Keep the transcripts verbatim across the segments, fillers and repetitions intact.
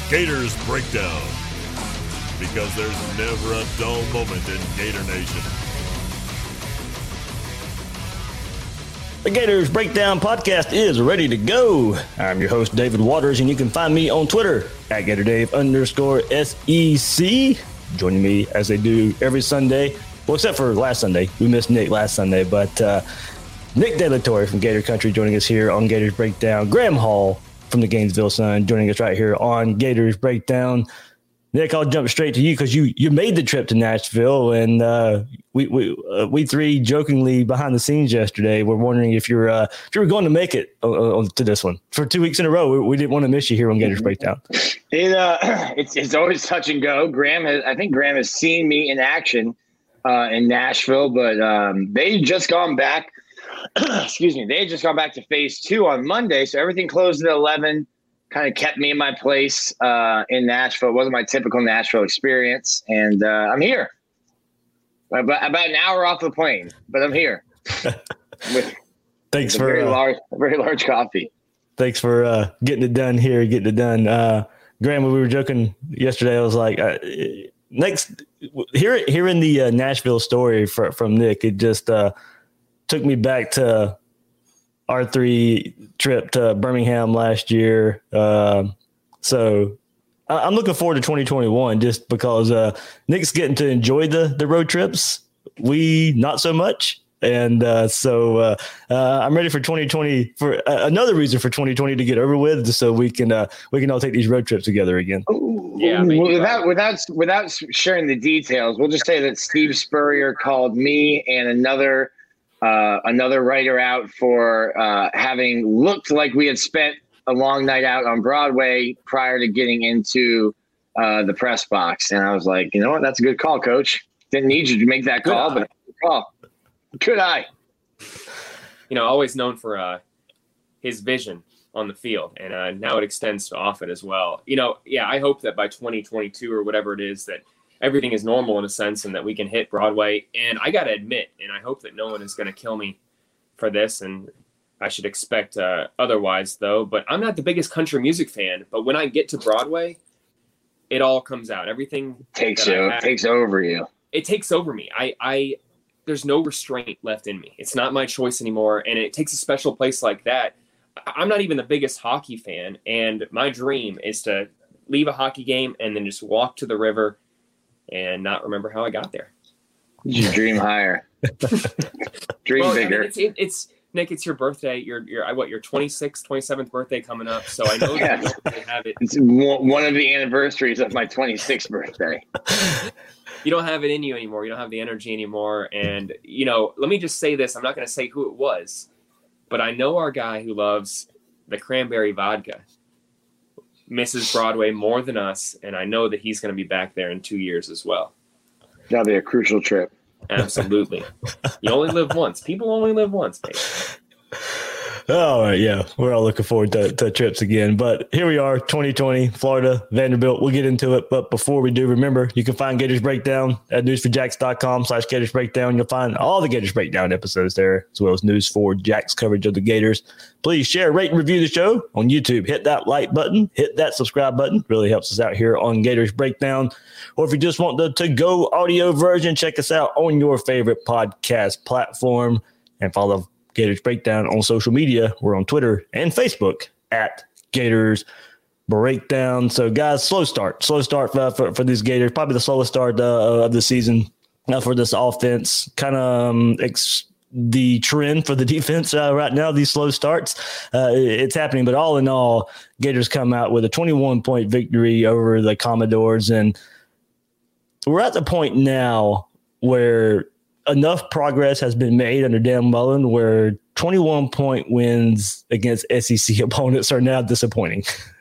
Gators Breakdown, because there's never a dull moment in Gator Nation. The Gators Breakdown podcast is ready to go. I'm your host, David Waters, and you can find me on Twitter at GatorDave underscore S E C. Joining me as they do every Sunday, well, except for last Sunday. We missed Nick last Sunday, but uh, Nick De La Torre from Gator Country joining us here on Gators Breakdown. Graham Hall from the Gainesville Sun joining us right here on Gators Breakdown. Nick, I'll jump straight to you because you you made the trip to Nashville, and uh, we we uh, we three jokingly behind the scenes yesterday were wondering if you're uh, if you were going to make it uh, to this one for two weeks in a row. We, we didn't want to miss you here on Gators Breakdown. It uh, it's it's always touch and go. Graham, has, I think Graham has seen me in action uh, in Nashville, but um, they just gone back. excuse me, they had just gone back to phase two on Monday, so everything closed at eleven. Kind of kept me in my place uh, in Nashville. It wasn't my typical Nashville experience, and uh, I'm here. About, about an hour off the plane, but I'm here. With, Thanks with for a very uh, large, a very large coffee. Thanks for uh, getting it done here, getting it done. Uh, Graham, when we were joking yesterday, I was like, uh, next, hear, hearing the uh, Nashville story for, from Nick, it just uh, took me back to our three trip to Birmingham last year. Uh, so I, I'm looking forward to twenty twenty-one just because uh, Nick's getting to enjoy the, the road trips. We not so much. And uh, so uh, uh, I'm ready for twenty twenty for uh, another reason for twenty twenty to get over with, just so we can uh, we can all take these road trips together again. Yeah, well, without without without sharing the details, we'll just say that Steve Spurrier called me and another uh, another writer out for uh, having looked like we had spent a long night out on Broadway prior to getting into uh, the press box, and I was like, you know what, that's a good call, Coach. Didn't need you to make that call, but good call. Good eye. You know, always known for uh, his vision on the field, and uh, now it extends to off it as well. You know, yeah, I hope that by twenty twenty-two or whatever it is that everything is normal in a sense and that we can hit Broadway. And I got to admit, and I hope that no one is going to kill me for this, and I should expect uh, otherwise, though. But I'm not the biggest country music fan, but when I get to Broadway, it all comes out. Everything takes you, have, takes over you. It takes over me. I, I, there's no restraint left in me. It's not my choice anymore. And it takes a special place like that. I'm not even the biggest hockey fan. And my dream is to leave a hockey game and then just walk to the river and not remember how I got there. You dream higher. Dream well, bigger. I mean, it's, it, it's Nick, it's your birthday. You're, you're, what, your twenty-sixth, twenty-seventh birthday coming up. So I know yeah. that you don't really have it. It's one of the anniversaries of my twenty-sixth birthday. You don't have it in you anymore. You don't have the energy anymore. And, you know, let me just say this. I'm not going to say who it was, but I know our guy who loves the cranberry vodka misses Broadway more than us, and I know that he's going to be back there in two years as well. That'll be a crucial trip. Absolutely. You only live once. People only live once, baby. All right, yeah, we're all looking forward to, to trips again. But here we are, twenty twenty, Florida, Vanderbilt. We'll get into it. But before we do, remember, you can find Gators Breakdown at news for jacks dot com slash Gators Breakdown. You'll find all the Gators Breakdown episodes there, as well as News for Jack's coverage of the Gators. Please share, rate, and review the show on YouTube. Hit that like button. Hit that subscribe button. Really helps us out here on Gators Breakdown. Or if you just want the to-go audio version, check us out on your favorite podcast platform and follow Gators Breakdown on social media. We're on Twitter and Facebook at Gators Breakdown. So, guys, slow start. Slow start for, for, for these Gators. Probably the slowest start uh, of the season uh, for this offense. Kind of um, ex- the trend for the defense uh, right now, these slow starts. Uh, it's happening. But all in all, Gators come out with a twenty-one point victory over the Commodores. And we're at the point now where enough progress has been made under Dan Mullen where twenty-one point wins against S E C opponents are now disappointing.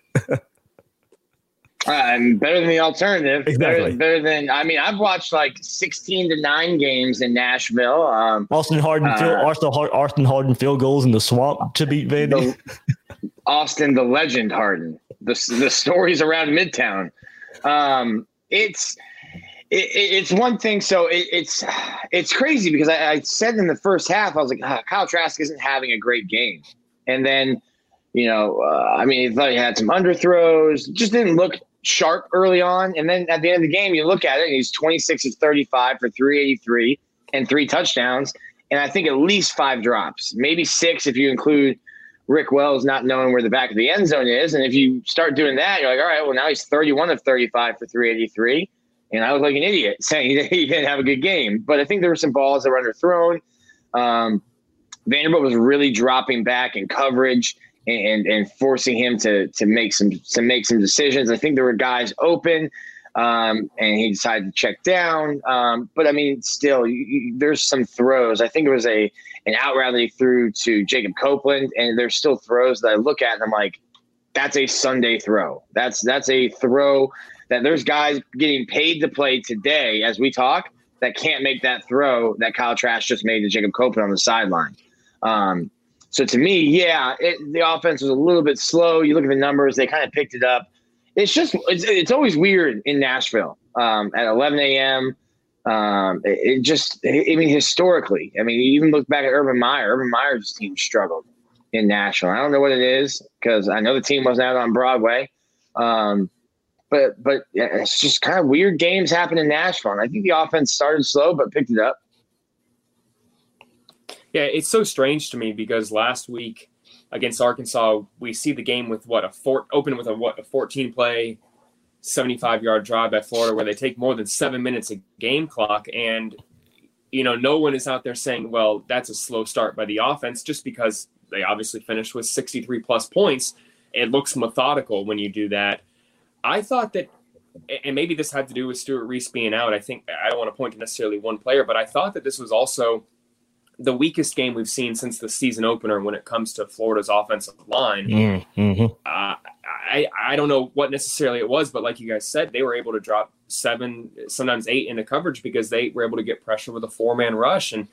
Um, better than the alternative. Exactly. Better, better than, I mean, I've watched like sixteen to nine games in Nashville. Um, Austin Harden, uh, field, Austin, Austin Harden field goals in the swamp to beat Vandy. The, Austin, the legend Harden, the, the stories around Midtown. Um, it's, It, it's one thing. So it, it's it's crazy because I, I said in the first half, I was like, oh, Kyle Trask isn't having a great game. And then, you know, uh, I mean, he thought he had some underthrows, just didn't look sharp early on. And then at the end of the game, you look at it, and he's twenty-six of thirty-five for three eighty-three and three touchdowns. And I think at least five drops, maybe six if you include Rick Wells not knowing where the back of the end zone is. And if you start doing that, you're like, all right, well, now he's thirty-one of thirty-five for three eighty-three. And I was like an idiot saying that he didn't have a good game. But I think there were some balls that were underthrown. Um, Vanderbilt was really dropping back in coverage and, and forcing him to to make some to make some decisions. I think there were guys open, um, and he decided to check down. Um, but I mean, still, you, you, there's some throws. I think it was a an out route that he threw to Jacob Copeland, and there's still throws that I look at and I'm like, that's a Sunday throw. That's that's a throw that there's guys getting paid to play today as we talk that can't make that throw that Kyle Trask just made to Jacob Copeland on the sideline. Um, so to me, yeah, it, the offense was a little bit slow. You look at the numbers; they kind of picked it up. It's just it's, it's always weird in Nashville um, at eleven a.m. Um, it, it just I mean historically, I mean, you even look back at Urban Meyer. Urban Meyer's team struggled in Nashville. I don't know what it is because I know the team wasn't out on Broadway. Um, But but yeah, it's just kind of weird games happen in Nashville. And I think the offense started slow but picked it up. Yeah, it's so strange to me because last week against Arkansas, we see the game with what a four, open with a what a fourteen play, seventy-five yard drive at Florida where they take more than seven minutes a game clock, and you know no one is out there saying, well, that's a slow start by the offense just because they obviously finished with sixty-three plus points. It looks methodical when you do that. I thought that, and maybe this had to do with Stuart Reese being out. I think I don't want to point to necessarily one player, but I thought that this was also the weakest game we've seen since the season opener when it comes to Florida's offensive line. Mm-hmm. Uh, I I don't know what necessarily it was, but like you guys said, they were able to drop seven, sometimes eight into coverage because they were able to get pressure with a four-man rush. And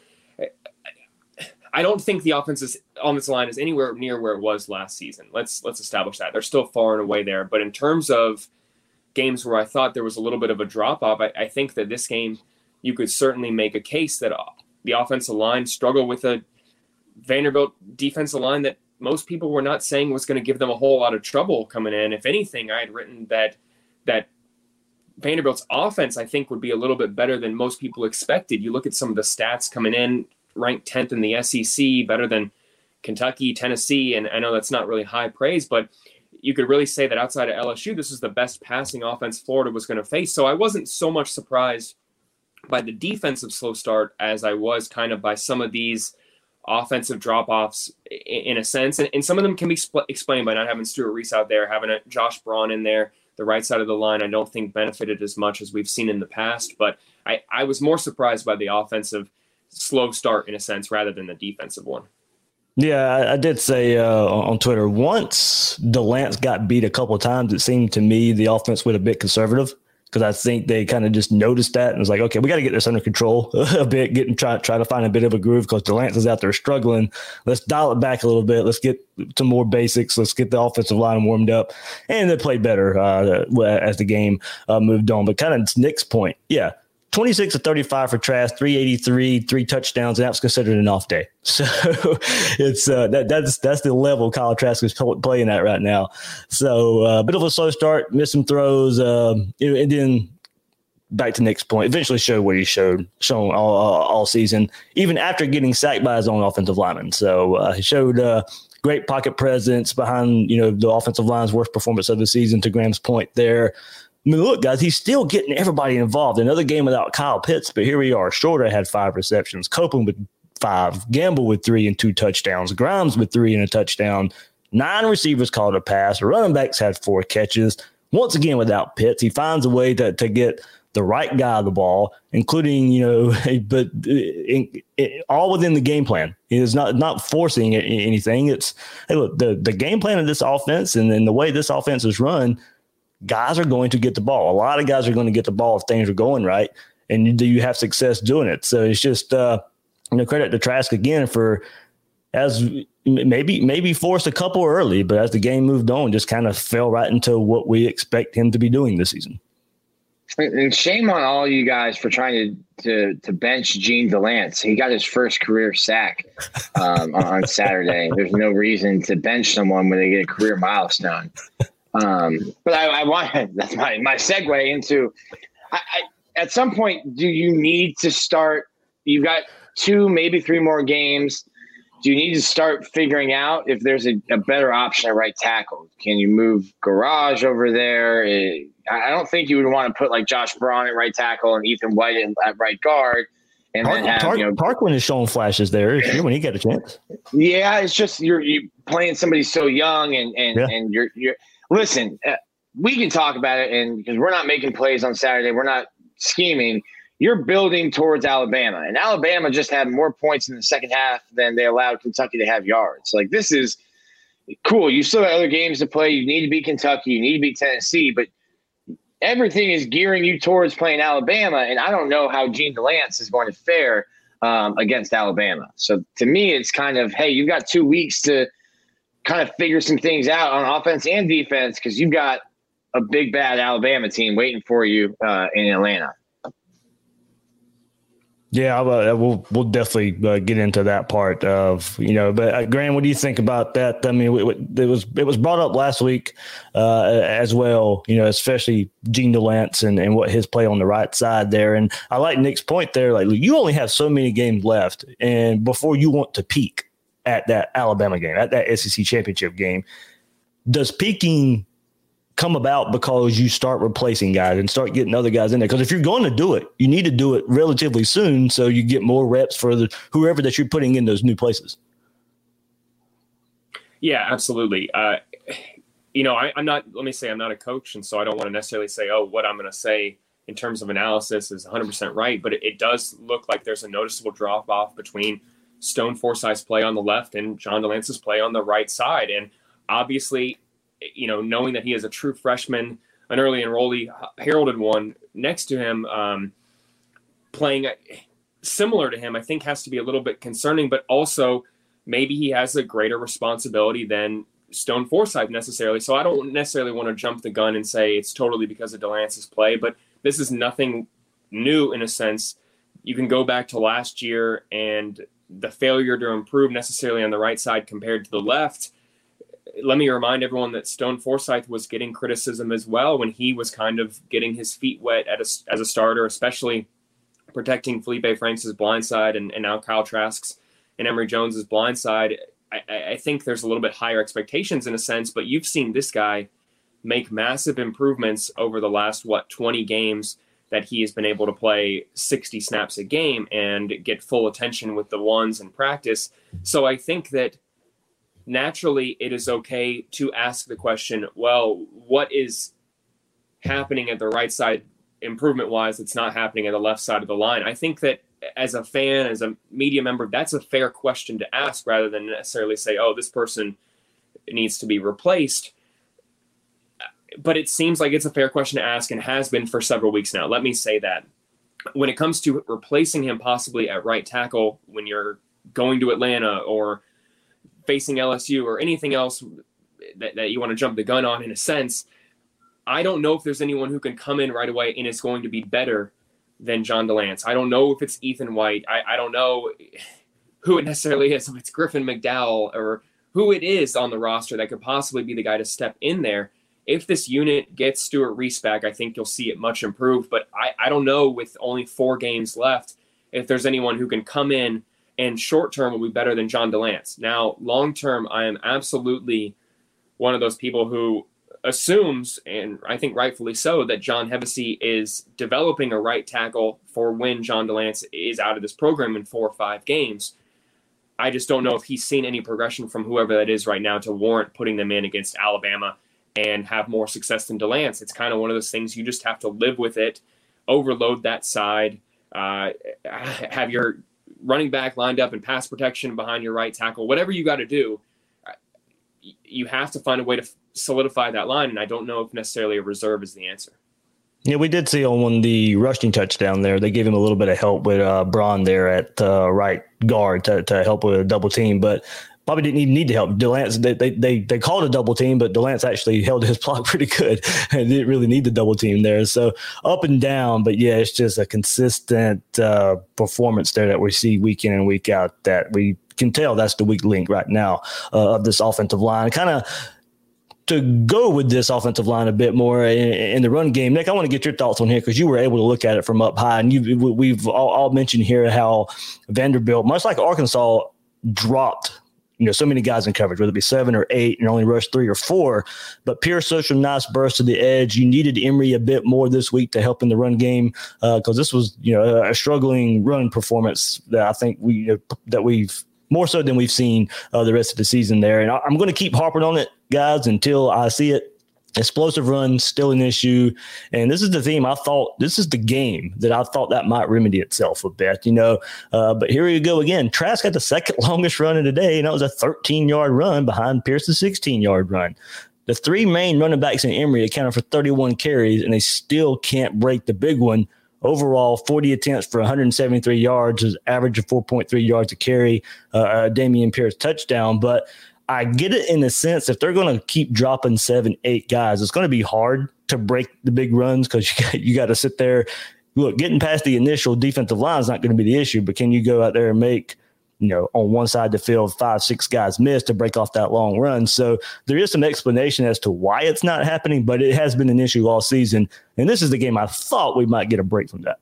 I don't think the offense's offensive line is anywhere near where it was last season. Let's let's establish that. They're still far and away there. But in terms of games where I thought there was a little bit of a drop-off, I, I think that this game you could certainly make a case that the offensive line struggled with a Vanderbilt defensive line that most people were not saying was going to give them a whole lot of trouble coming in. If anything, I had written that that Vanderbilt's offense, I think, would be a little bit better than most people expected. You look at some of the stats coming in, ranked tenth in the S E C, better than Kentucky, Tennessee, and I know that's not really high praise, but you could really say that outside of L S U, this is the best passing offense Florida was going to face. So I wasn't so much surprised by the defensive slow start as I was kind of by some of these offensive drop-offs in a sense. And, and some of them can be spl- explained by not having Stuart Reese out there, having a Josh Braun in there. The right side of the line I don't think benefited as much as we've seen in the past. But I, I was more surprised by the offensive slow start in a sense rather than the defensive one. Yeah, I, I did say uh, on Twitter, once DeLance got beat a couple of times, it seemed to me the offense went a bit conservative because I think they kind of just noticed that and was like, okay, we got to get this under control a bit, get and try, try to find a bit of a groove because DeLance is out there struggling. Let's dial it back a little bit. Let's get to more basics. Let's get the offensive line warmed up. And they played better uh, as the game uh, moved on. But kind of Nick's point, yeah, twenty-six of thirty-five for Trask, three eighty-three, three touchdowns, and that was considered an off day. So it's uh, that that's that's the level Kyle Trask is playing at right now. So a uh, bit of a slow start, missed some throws, um, and then back to Nick's point, eventually showed what he showed, shown all, all, all season, even after getting sacked by his own offensive lineman. So uh, he showed uh, great pocket presence behind, you know, the offensive line's worst performance of the season, to Graham's point there. I mean, look, guys, he's still getting everybody involved. Another game without Kyle Pitts, but here we are. Shorter had five receptions. Copeland with five. Gamble with three and two touchdowns. Grimes with three and a touchdown. Nine receivers caught a pass. Running backs had four catches. Once again, without Pitts, he finds a way to, to get the right guy the ball, including, you know, but in, in, all within the game plan. He is not not forcing anything. It's, hey, look, the, the game plan of this offense and, and the way this offense is run, guys are going to get the ball. A lot of guys are going to get the ball if things are going right, and do you have success doing it? So it's just, uh, you know, credit to Trask again for as maybe maybe forced a couple early, but as the game moved on, just kind of fell right into what we expect him to be doing this season. And shame on all you guys for trying to to, to bench Gene DeLance. He got his first career sack um, on Saturday. There's no reason to bench someone when they get a career milestone. Um, but I, I want that's my my segue into. I, I, at some point, do you need to start? You've got two, maybe three more games. Do you need to start figuring out if there's a, a better option at right tackle? Can you move Garage over there? It, I don't think you would want to put like Josh Braun at right tackle and Ethan White at, at right guard. And Park, then have, Park, you know, Parkland is showing flashes there when he got a chance. Yeah, it's just you're you playing somebody so young, and and yeah. and you're you're listen. Uh, we can talk about it, and because we're not making plays on Saturday, we're not scheming. You're building towards Alabama, and Alabama just had more points in the second half than they allowed Kentucky to have yards. Like, this is cool. You still have other games to play. You need to beat Kentucky. You need to beat Tennessee, but everything is gearing you towards playing Alabama, and I don't know how Gene DeLance is going to fare um, against Alabama. So to me, it's kind of, hey, you've got two weeks to kind of figure some things out on offense and defense, because you've got a big, bad Alabama team waiting for you uh, in Atlanta. Yeah, uh, we'll we'll definitely uh, get into that part of, you know, but uh, Graham, what do you think about that? I mean, it, it was it was brought up last week uh, as well, you know, especially Gene DeLance and, and what his play on the right side there. And I like Nick's point there. Like, you only have so many games left, and before you want to peak at that Alabama game, at that S E C championship game, does peaking come about because you start replacing guys and start getting other guys in there? Because if you're going to do it, you need to do it relatively soon so you get more reps for the whoever that you're putting in those new places. Yeah, absolutely. Uh, you know, I, I'm not, let me say I'm not a coach, and so I don't want to necessarily say, oh, what I'm going to say in terms of analysis is one hundred percent right, but it, it does look like there's a noticeable drop-off between Stone Forsythe's play on the left and John DeLance's play on the right side. And obviously, you know, knowing that he is a true freshman, an early enrollee, heralded one next to him, um, playing similar to him, I think has to be a little bit concerning, but also maybe he has a greater responsibility than Stone Forsythe necessarily. So I don't necessarily want to jump the gun and say it's totally because of DeLance's play, but this is nothing new in a sense. You can go back to last year and the failure to improve necessarily on the right side compared to the left. Let me remind everyone that Stone Forsythe was getting criticism as well when he was kind of getting his feet wet at a, as a starter, especially protecting Felipe Franks' blind side and, and now Kyle Trask's and Emory Jones's blind side. I, I think there's a little bit higher expectations in a sense, but you've seen this guy make massive improvements over the last, what, twenty games that he has been able to play sixty snaps a game and get full attention with the ones in practice. So I think that naturally it is okay to ask the question, well, what is happening at the right side improvement wise that's not happening at the left side of the line? I think that as a fan, as a media member, that's a fair question to ask rather than necessarily say, oh, this person needs to be replaced. But it seems like it's a fair question to ask and has been for several weeks now. Let me say that. When it comes to replacing him possibly at right tackle when you're going to Atlanta or facing L S U or anything else that, that you want to jump the gun on in a sense, I don't know if there's anyone who can come in right away and is going to be better than John DeLance. I don't know if it's Ethan White. I, I don't know who it necessarily is, if it's Griffin McDowell or who it is on the roster that could possibly be the guy to step in there. If this unit gets Stuart Reese back, I think you'll see it much improved. But I, I don't know, with only four games left, if there's anyone who can come in and short-term will be better than John DeLance. Now, long-term, I am absolutely one of those people who assumes, and I think rightfully so, that John Hevesy is developing a right tackle for when John DeLance is out of this program in four or five games. I just don't know if he's seen any progression from whoever that is right now to warrant putting them in against Alabama and have more success than DeLance. It's kind of one of those things you just have to live with it, overload that side, uh, have your running back lined up in pass protection behind your right tackle, whatever you got to do, you have to find a way to solidify that line. And I don't know if necessarily a reserve is the answer. Yeah, we did see on the rushing touchdown there, they gave him a little bit of help with uh, Braun there at uh, right guard to, to help with a double team, but probably didn't even need to help. DeLance, they, they they they called a double team, but DeLance actually held his block pretty good and didn't really need the double team there. So up and down, but yeah, it's just a consistent uh, performance there that we see week in and week out that we can tell that's the weak link right now uh, of this offensive line. Kind of to go with this offensive line a bit more in, in the run game, Nick, I want to get your thoughts on here because you were able to look at it from up high. And you, we've all, all mentioned here how Vanderbilt, much like Arkansas, dropped you know so many guys in coverage, whether it be seven or eight, and only rushed three or four. But Pierce showed some nice burst to the edge. You needed Emory a bit more this week to help in the run game because uh, this was you know a struggling run performance that I think we you know, that we've more so than we've seen uh, the rest of the season there. And I, I'm going to keep harping on it, guys, until I see it. Explosive runs still an issue. And this is the theme I thought, this is the game that I thought that might remedy itself a bit, you know. Uh, but here we go again. Trask had the second longest run of the day, and that was a thirteen-yard run behind Pierce's sixteen-yard run. The three main running backs in Emory accounted for thirty-one carries, and they still can't break the big one. Overall, forty attempts for one hundred seventy-three yards, is average of four point three yards a carry, uh, Damian Pierce touchdown. But I get it in the sense if they're going to keep dropping seven, eight guys, it's going to be hard to break the big runs because you got, you got to sit there. Look, getting past the initial defensive line is not going to be the issue, but can you go out there and make, you know, on one side of the field, five, six guys miss to break off that long run? So there is some explanation as to why it's not happening, but it has been an issue all season. And this is the game I thought we might get a break from that.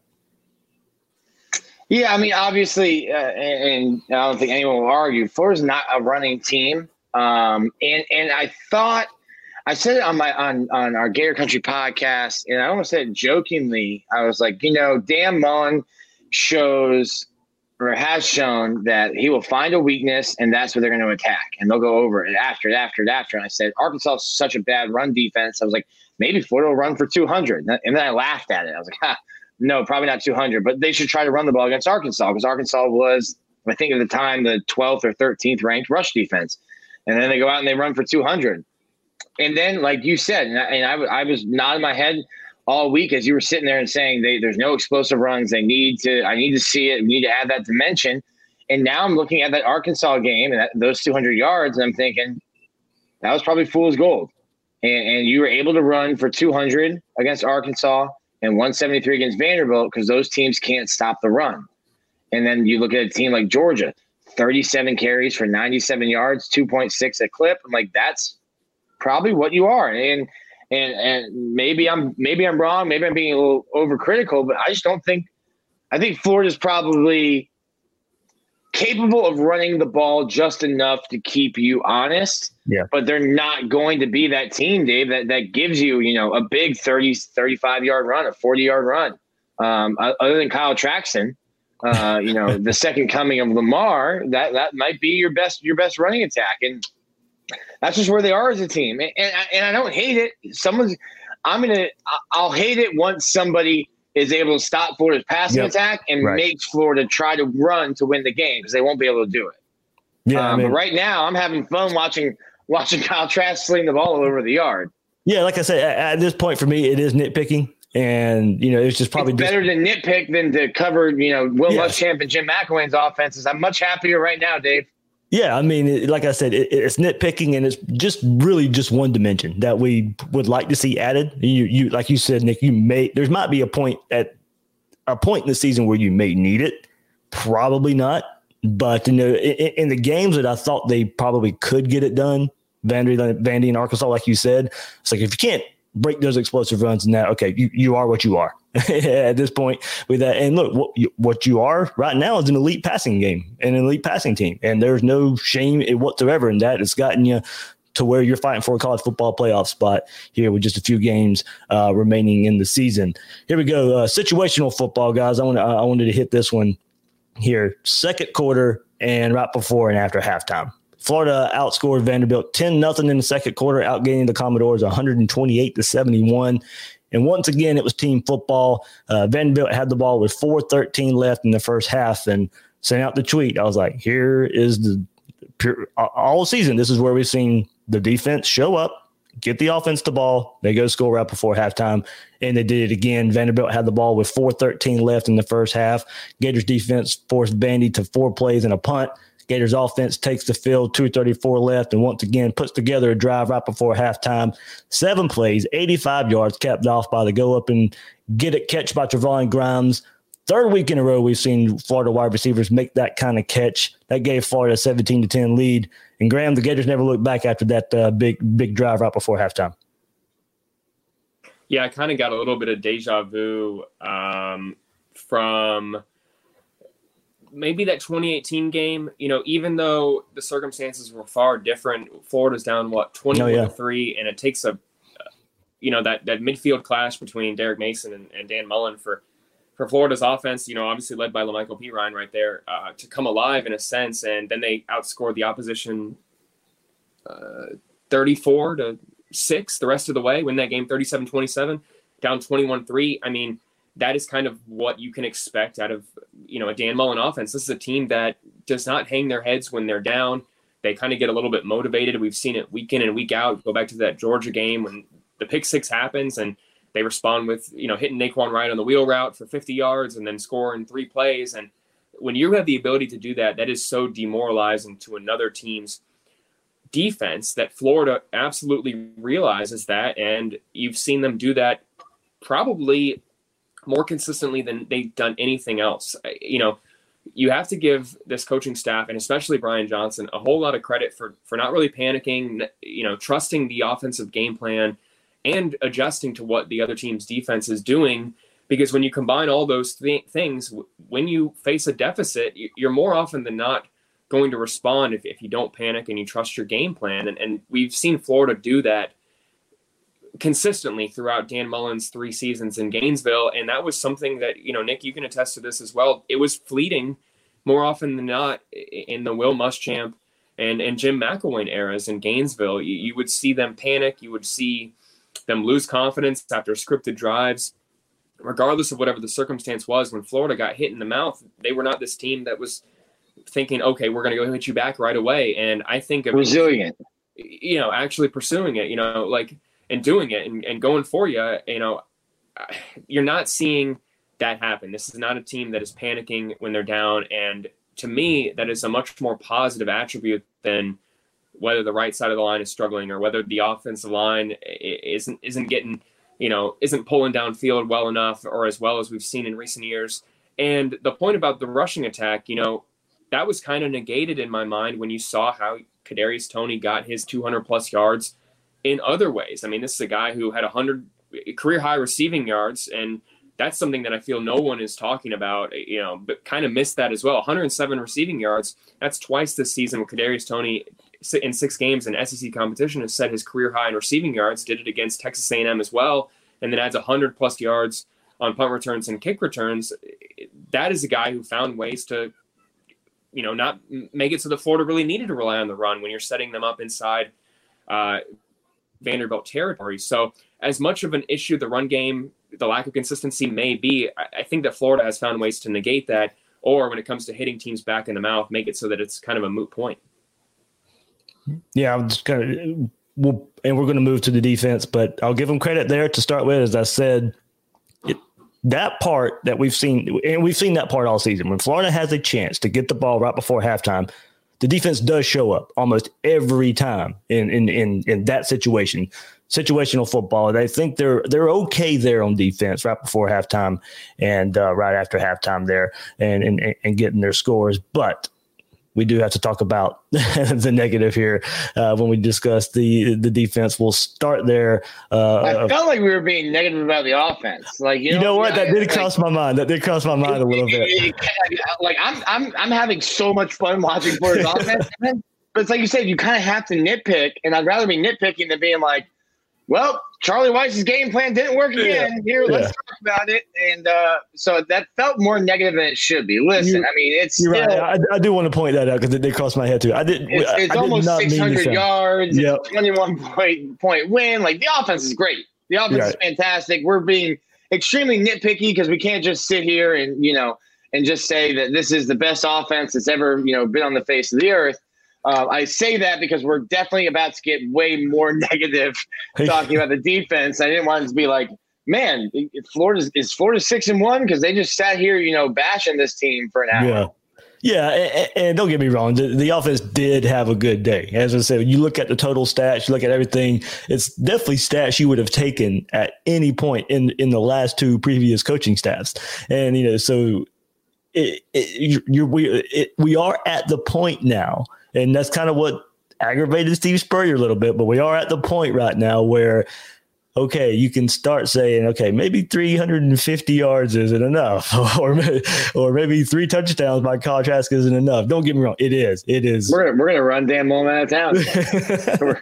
Yeah, I mean, obviously, uh, and, and I don't think anyone will argue, Florida's not a running team. Um, and and I thought I said it on my on on our Gator Country podcast, and I almost said it jokingly. I was like, you know, Dan Mullen shows or has shown that he will find a weakness, and that's what they're going to attack, and they'll go over it after it, after it, after. And I said, Arkansas is such a bad run defense. I was like, maybe Florida will run for two hundred, and then I laughed at it. I was like, ha. No, probably not two hundred, but they should try to run the ball against Arkansas because Arkansas was, I think at the time, the twelfth or thirteenth ranked rush defense. And then they go out and they run for two hundred. And then, like you said, and I, and I, I was nodding my head all week as you were sitting there and saying they, there's no explosive runs. They need to, I need to see it. We need to add that dimension. And now I'm looking at that Arkansas game and that, those two hundred yards, and I'm thinking that was probably fool's gold. And, and you were able to run for two hundred against Arkansas and one seventy-three against Vanderbilt because those teams can't stop the run. And then you look at a team like Georgia, thirty-seven carries for ninety-seven yards, two point six a clip. I'm like, that's probably what you are. And and and maybe I'm maybe I'm wrong. Maybe I'm being a little overcritical, but I just don't think – I think Florida's probably capable of running the ball just enough to keep you honest. Yeah. But they're not going to be that team, Dave, that, that gives you, you know, a big thirty, thirty-five-yard run, a forty-yard run. Um, other than Kyle Traxton, uh, you know, the second coming of Lamar, that that might be your best your best running attack. And that's just where they are as a team. And, and, I, and I don't hate it. Someone's – I'm going to – I'll hate it once somebody is able to stop Florida's passing yep. attack and right. makes Florida try to run to win the game because they won't be able to do it. Yeah, um, I mean, but right now I'm having fun watching – watching Kyle Trask sling the ball all over the yard. Yeah, like I said, at, at this point for me, it is nitpicking. And, you know, it's just probably it's better just, to nitpick than to cover, you know, Will yes. Muschamp and Jim McElwain's offenses. I'm much happier right now, Dave. Yeah, I mean, it, like I said, it, it's nitpicking, and it's just really just one dimension that we would like to see added. You, you, like you said, Nick, you may there might be a point at a point in the season where you may need it. Probably not, but you know, in, in the games that I thought they probably could get it done, Vandy, Vandy and Arkansas, like you said, it's like if you can't break those explosive runs, now okay, you, you are what you are at this point with that. And look, what you, what you are right now is an elite passing game, an elite passing team, and there's no shame whatsoever in that. It's gotten you to where you're fighting for a college football playoff spot here with just a few games uh, remaining in the season. Here we go, uh, situational football, guys. I want I wanted to hit this one here, second quarter and right before and after halftime. Florida outscored Vanderbilt ten nothing in the second quarter, outgaining the Commodores one twenty-eight to seventy-one. And once again, it was team football. Uh, Vanderbilt had the ball with four thirteen left in the first half and sent out the tweet. I was like, here is the pure, all season. This is where we've seen the defense show up, get the offense the ball. They go score right before halftime, and they did it again. Vanderbilt had the ball with four thirteen left in the first half. Gators defense forced Vandy to four plays and a punt. Gators offense takes the field, two thirty-four left, and once again puts together a drive right before halftime. Seven plays, eighty-five yards, capped off by the go up and get it catch by Trevon Grimes. third week in a row we've seen Florida wide receivers make that kind of catch. That gave Florida a seventeen to ten lead. And Graham, the Gators never looked back after that uh, big big drive right before halftime. Yeah, I kind of got a little bit of deja vu um, from maybe that twenty eighteen game. You know, even though the circumstances were far different, Florida's down, what, twenty-one to three, and it takes a, you know, that, that midfield clash between Derek Mason and, and Dan Mullen for, for Florida's offense, you know, obviously led by LaMichael Pirine right there, uh, to come alive in a sense, and then they outscored the opposition uh, thirty-four to six the rest of the way, win that game thirty-seven twenty-seven, down twenty-one three. I mean, that is kind of what you can expect out of, you know, a Dan Mullen offense. This is a team that does not hang their heads when they're down. They kind of get a little bit motivated. We've seen it week in and week out. Go back to that Georgia game when the pick six happens and they respond with, you know, hitting Naquan Wright on the wheel route for fifty yards and then scoring three plays. And when you have the ability to do that, that is so demoralizing to another team's defense that Florida absolutely realizes that. And you've seen them do that probably more consistently than they've done anything else. You know, you have to give this coaching staff, and especially Brian Johnson, a whole lot of credit for, for not really panicking, you know, trusting the offensive game plan and adjusting to what the other team's defense is doing. Because when you combine all those th- things, when you face a deficit, you're more often than not going to respond if, if you don't panic and you trust your game plan. And, and we've seen Florida do that consistently throughout Dan Mullen's three seasons in Gainesville. And that was something that, you know, Nick, you can attest to this as well. It was fleeting more often than not in the Will Muschamp and, and Jim McElwain eras in Gainesville. You, you would see them panic. You would see them lose confidence after scripted drives, regardless of whatever the circumstance was. When Florida got hit in the mouth, they were not this team that was thinking, okay, we're going to go hit you back right away. And I think of resilient, you know, actually pursuing it, you know, like, and doing it and, and going for you, you know, you're not seeing that happen. This is not a team that is panicking when they're down. And to me, that is a much more positive attribute than whether the right side of the line is struggling or whether the offensive line isn't, isn't getting, you know, isn't pulling downfield well enough or as well as we've seen in recent years. And the point about the rushing attack, you know, that was kind of negated in my mind when you saw how Kadarius Toney got his two hundred plus yards in other ways. I mean, this is a guy who had one hundred career high receiving yards, and that's something that I feel no one is talking about, you know, but kind of missed that as well. one hundred seven receiving yards. That's twice this season. Kadarius Toney in six games in S E C competition has set his career high in receiving yards, did it against Texas A and M as well, and then adds one hundred plus yards on punt returns and kick returns. That is a guy who found ways to, you know, not make it so that Florida really needed to rely on the run when you're setting them up inside uh, Vanderbilt territory. So as much of an issue the run game, the lack of consistency may be, I, I think that Florida has found ways to negate that, or when it comes to hitting teams back in the mouth, make it so that it's kind of a moot point. Yeah, I'm just kind of, we'll, and we're going to move to the defense, but I'll give them credit there to start with. As I said, it, that part that we've seen, and we've seen that part all season, when Florida has a chance to get the ball right before halftime, the defense does show up almost every time in in in, in that situation. Situational football. They think they're they're okay there on defense right before halftime and uh, right after halftime there, and and and getting their scores, but we do have to talk about the negative here uh, when we discuss the the defense. We'll start there. Uh, I felt like we were being negative about the offense. Like you know, you know what? Yeah, that did like, cross my mind. That did cross my mind a little bit. Like I'm I'm I'm having so much fun watching Florida's offense, but it's like you said, you kind of have to nitpick, and I'd rather be nitpicking than being like, well, Charlie Weiss's game plan didn't work again. Yeah. Here, let's yeah. talk about it. And uh, so that felt more negative than it should be. Listen, you, I mean, it's you're still, right. I, I do want to point that out because it did cross my head too. I did. It's, it's I almost did six hundred yards. Yep. It's a twenty-one point point win. Like the offense is great. The offense right. is fantastic. We're being extremely nitpicky because we can't just sit here and you know and just say that this is the best offense that's ever you know been on the face of the earth. Uh, I say that because we're definitely about to get way more negative talking about the defense. I didn't want it to be like, man, Florida is Florida six and one because they just sat here, you know, bashing this team for an hour. Yeah, Yeah, and, and don't get me wrong, the, the offense did have a good day. As I said, you look at the total stats, you look at everything, it's definitely stats you would have taken at any point in, in the last two previous coaching staffs. And, you know, so it, it, you're, we, it, we are at the point now, and that's kind of what aggravated Steve Spurrier a little bit, but we are at the point right now where, okay, you can start saying, okay, maybe three hundred fifty yards isn't enough, or or maybe three touchdowns by Kyle Trask isn't enough. Don't get me wrong, it is. It is. We're we're gonna run Dan Mullen out of town.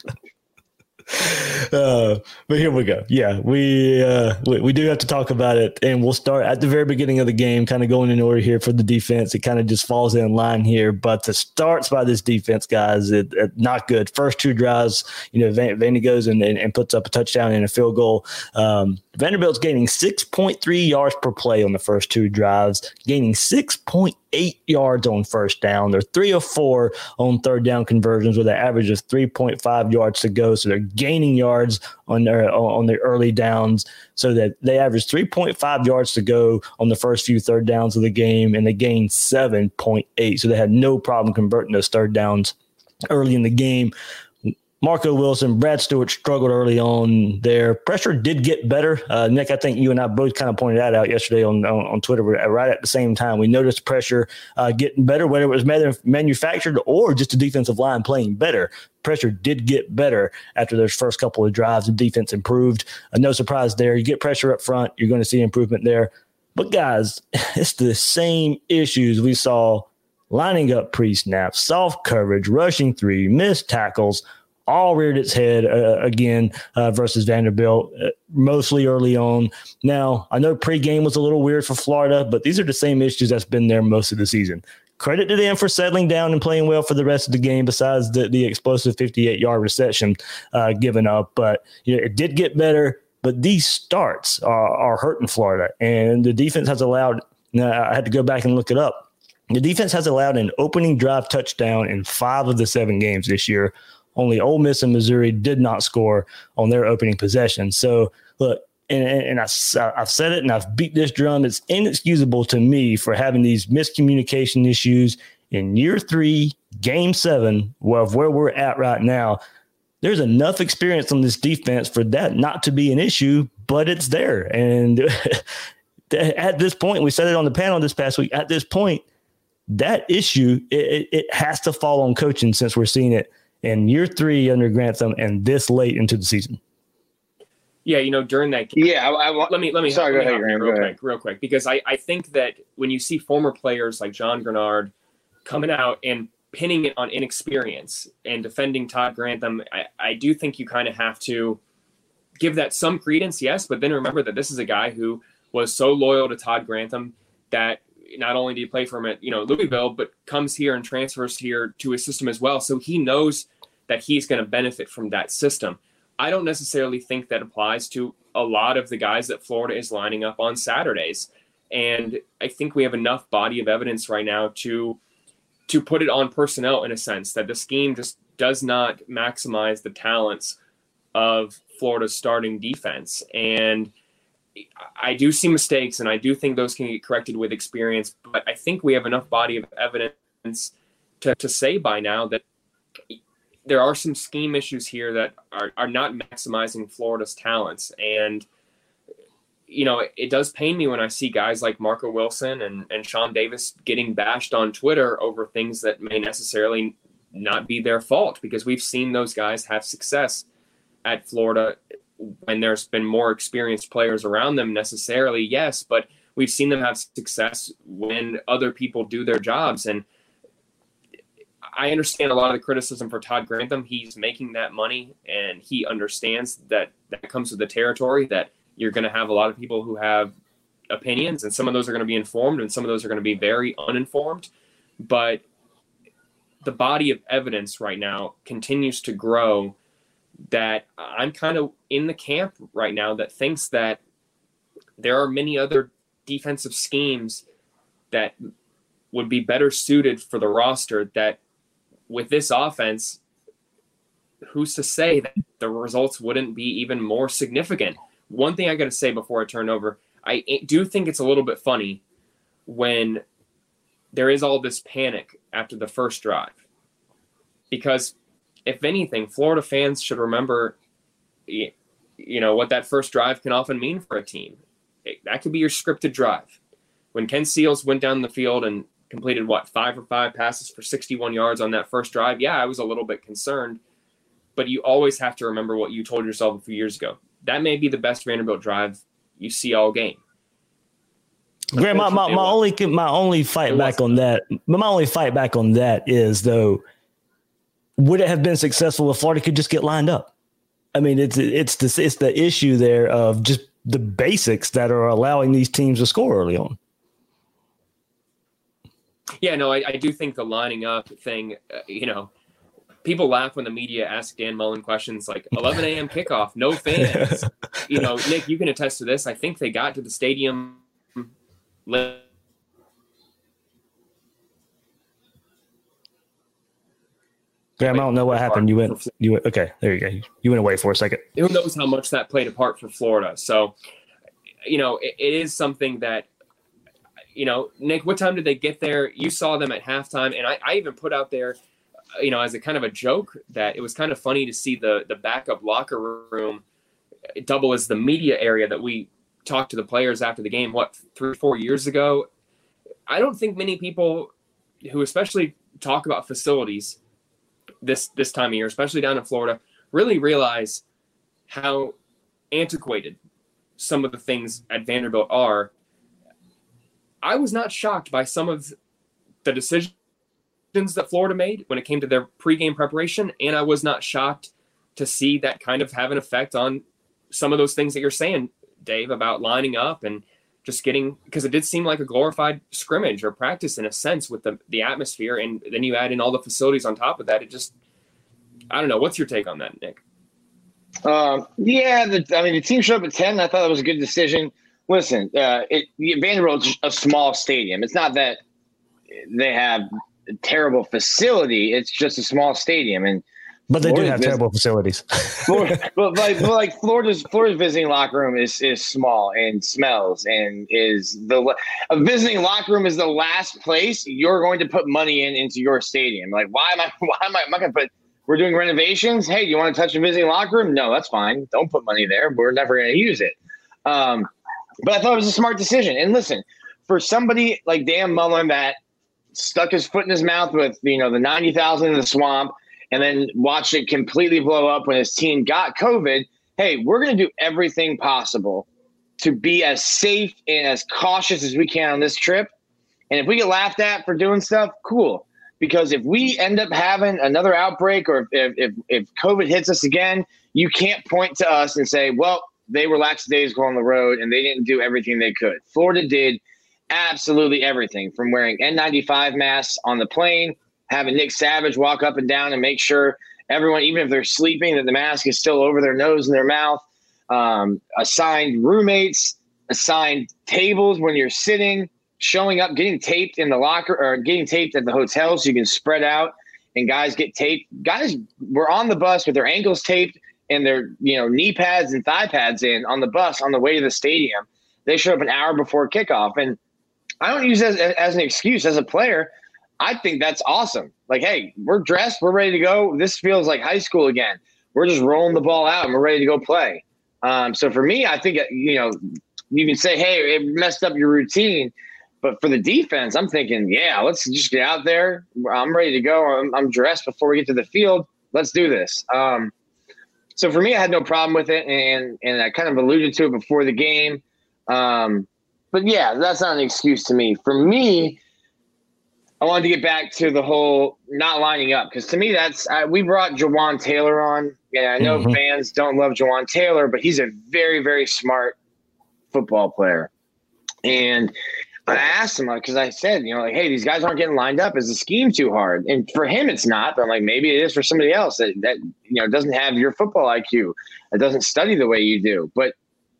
Uh, but here we go. Yeah, we, uh, we we do have to talk about it, and we'll start at the very beginning of the game, kind of going in order here for the defense. It kind of just falls in line here, but the starts by this defense, guys, it, it not good. First two drives, you know, Van, Vandy goes and, and, and puts up a touchdown and a field goal. Um, Vanderbilt's gaining six point three yards per play on the first two drives, gaining six point eight yards on first down. They're three of four on third down conversions with an average of three point five yards to go. So they're gaining yards on their on their early downs, so that they average three point five yards to go on the first few third downs of the game, and they gained seven point eight. So they had no problem converting those third downs early in the game. Marco Wilson, Brad Stewart struggled early on there. Pressure did get better. Uh, Nick, I think you and I both kind of pointed that out yesterday on, on, on Twitter right at the same time. We noticed pressure uh, getting better, whether it was manufactured or just the defensive line playing better. Pressure did get better after those first couple of drives. The defense improved. Uh, no surprise there. You get pressure up front, you're going to see improvement there. But, guys, it's the same issues we saw lining up pre-snap, soft coverage, rushing three, missed tackles, all reared its head uh, again uh, versus Vanderbilt, uh, mostly early on. Now, I know pregame was a little weird for Florida, but these are the same issues that's been there most of the season. Credit to them for settling down and playing well for the rest of the game, besides the, the explosive fifty-eight-yard reception uh, given up. But you know, it did get better, but these starts are, are hurting Florida, and the defense has allowed – I had to go back and look it up. The defense has allowed an opening drive touchdown in five of the seven games this year. Only Ole Miss and Missouri did not score on their opening possession. So, look, and, and I, I've said it and I've beat this drum. It's inexcusable to me for having these miscommunication issues in year three, game seven, of where we're at right now. There's enough experience on this defense for that not to be an issue, but it's there. And at this point, we said it on the panel this past week, at this point, that issue, it, it has to fall on coaching, since we're seeing it in year three under Grantham and this late into the season. Yeah, you know, during that game, yeah, I, I, let me let me sorry, let me go ahead, Graham, real go quick, ahead. real quick, because I, I think that when you see former players like John Grenard coming out and pinning it on inexperience and defending Todd Grantham, I, I do think you kind of have to give that some credence, yes, but then remember that this is a guy who was so loyal to Todd Grantham that not only did he play for him at, you know, Louisville, but comes here and transfers here to his system as well. So he knows that he's going to benefit from that system. I don't necessarily think that applies to a lot of the guys that Florida is lining up on Saturdays. And I think we have enough body of evidence right now to, to put it on personnel, in a sense, that the scheme just does not maximize the talents of Florida's starting defense. And I do see mistakes, and I do think those can get corrected with experience, but I think we have enough body of evidence to, to say by now that there are some scheme issues here that are, are not maximizing Florida's talents. And, you know, it, it does pain me when I see guys like Marco Wilson and, and Sean Davis getting bashed on Twitter over things that may necessarily not be their fault, because we've seen those guys have success at Florida when there's been more experienced players around them necessarily, yes, but we've seen them have success when other people do their jobs. And I understand a lot of the criticism for Todd Grantham. He's making that money, and he understands that that comes with the territory, that you're going to have a lot of people who have opinions, and some of those are going to be informed and some of those are going to be very uninformed. But the body of evidence right now continues to grow, that I'm kind of in the camp right now that thinks that there are many other defensive schemes that would be better suited for the roster, that with this offense, who's to say that the results wouldn't be even more significant? One thing I got to say before I turn over, I do think it's a little bit funny when there is all this panic after the first drive. Because if anything, Florida fans should remember, you know, what that first drive can often mean for a team. It, that could be your scripted drive. When Ken Seals went down the field and completed, what, five or five passes for sixty-one yards on that first drive, yeah, I was a little bit concerned. But you always have to remember what you told yourself a few years ago. That may be the best Vanderbilt drive you see all game. Graham, my, my, my only my only fight back on that, my only fight back on that is, though, would it have been successful if Florida could just get lined up? I mean, it's it's the it's the issue there of just the basics that are allowing these teams to score early on. Yeah, no, I, I do think the lining up thing, uh, you know, people laugh when the media ask Dan Mullen questions like eleven a.m. kickoff, no fans. You know, Nick, you can attest to this. I think they got to the stadium late. Graham, I don't know what happened. You went, you went, okay, there you go. You went away for a second. Who knows how much that played a part for Florida? So, you know, it, it is something that, you know, Nick, what time did they get there? You saw them at halftime. And I, I even put out there, you know, as a kind of a joke that it was kind of funny to see the the backup locker room double as the media area that we talked to the players after the game, what, three, four years ago? I don't think many people who especially talk about facilities this this time of year, especially down in Florida, really realize how antiquated some of the things at Vanderbilt are. I was not shocked by some of the decisions that Florida made when it came to their pregame preparation, and I was not shocked to see that kind of have an effect on some of those things that you're saying, Dave, about lining up and just getting, because it did seem like a glorified scrimmage or practice in a sense with the, the atmosphere. And then you add in all the facilities on top of that. It just, I don't know. What's your take on that, Nick? Um, yeah, the, I mean, the team showed up at ten. I thought that was a good decision. Listen, uh, it, Vanderbilt's a small stadium. It's not that they have a terrible facility. It's just a small stadium. And But they Florida's do have visit- terrible facilities. Florida, but like, but like Florida's Florida's visiting locker room is is small and smells and is the a visiting locker room is the last place you're going to put money in into your stadium. Like, why am I why am I, am I going to put? We're doing renovations. Hey, do you want to touch a visiting locker room? No, that's fine. Don't put money there. We're never going to use it. Um, but I thought it was a smart decision. And listen, for somebody like Dan Mullen that stuck his foot in his mouth with you know the ninety thousand in the swamp, and then watched it completely blow up when his team got COVID, hey, we're going to do everything possible to be as safe and as cautious as we can on this trip. And if we get laughed at for doing stuff, cool. Because if we end up having another outbreak or if if, if COVID hits us again, you can't point to us and say, well, they were lackadaisical on the road and they didn't do everything they could. Florida did absolutely everything, from wearing N ninety-five masks on the plane, having Nick Savage walk up and down and make sure everyone, even if they're sleeping, that the mask is still over their nose and their mouth, um, assigned roommates, assigned tables when you're sitting, showing up, getting taped in the locker or getting taped at the hotel so you can spread out and guys get taped. Guys were on the bus with their ankles taped and their you know knee pads and thigh pads in on the bus on the way to the stadium. They showed up an hour before kickoff. And I don't use it as, as an excuse as a player. I think that's awesome. Like, hey, we're dressed. We're ready to go. This feels like high school again. We're just rolling the ball out and we're ready to go play. Um, so for me, I think, you know, you can say, hey, it messed up your routine. But for the defense, I'm thinking, yeah, let's just get out there. I'm ready to go. I'm, I'm dressed before we get to the field. Let's do this. Um, so for me, I had no problem with it. And, and I kind of alluded to it before the game. Um, but, yeah, that's not an excuse to me. For me, I wanted to get back to the whole not lining up because to me that's I, we brought Jawan Taylor on. Yeah, I know mm-hmm. fans don't love Jawan Taylor, but he's a very, very smart football player. And I asked him because I said, you know, like, hey, these guys aren't getting lined up. Is the scheme too hard? And for him, it's not. But I'm like, maybe it is for somebody else that that you know doesn't have your football I Q, that doesn't study the way you do. But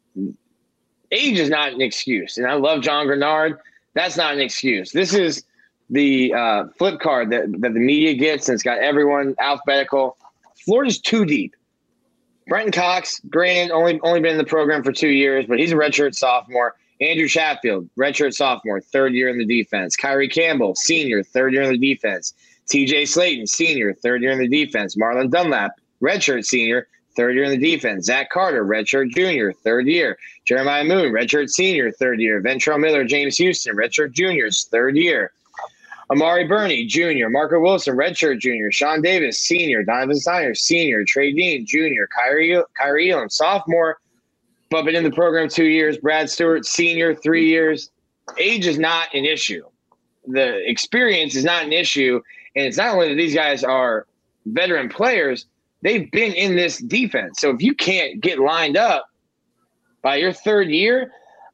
age is not an excuse. And I love John Grenard. That's not an excuse. This is the uh, flip card that, that the media gets, and it's got everyone alphabetical. Florida's too deep. Brenton Cox, granted, only only been in the program for two years, but he's a redshirt sophomore. Andrew Chatfield, redshirt sophomore, third year in the defense. Kyrie Campbell, senior, third year in the defense. T J Slayton, senior, third year in the defense. Marlon Dunlap, redshirt senior, third year in the defense. Zach Carter, redshirt junior, third year. Jeremiah Moon, redshirt senior, third year. Ventrell Miller, James Houston, redshirt juniors, third year. Amari Burney, junior. Marco Wilson, redshirt junior. Sean Davis, senior. Donovan Steiner, senior. Trey Dean, junior. Kyrie, Kyrie Elam, sophomore, but been in the program two years. Brad Stewart, senior, three years. Age is not an issue. The experience is not an issue. And it's not only that these guys are veteran players, they've been in this defense. So if you can't get lined up by your third year,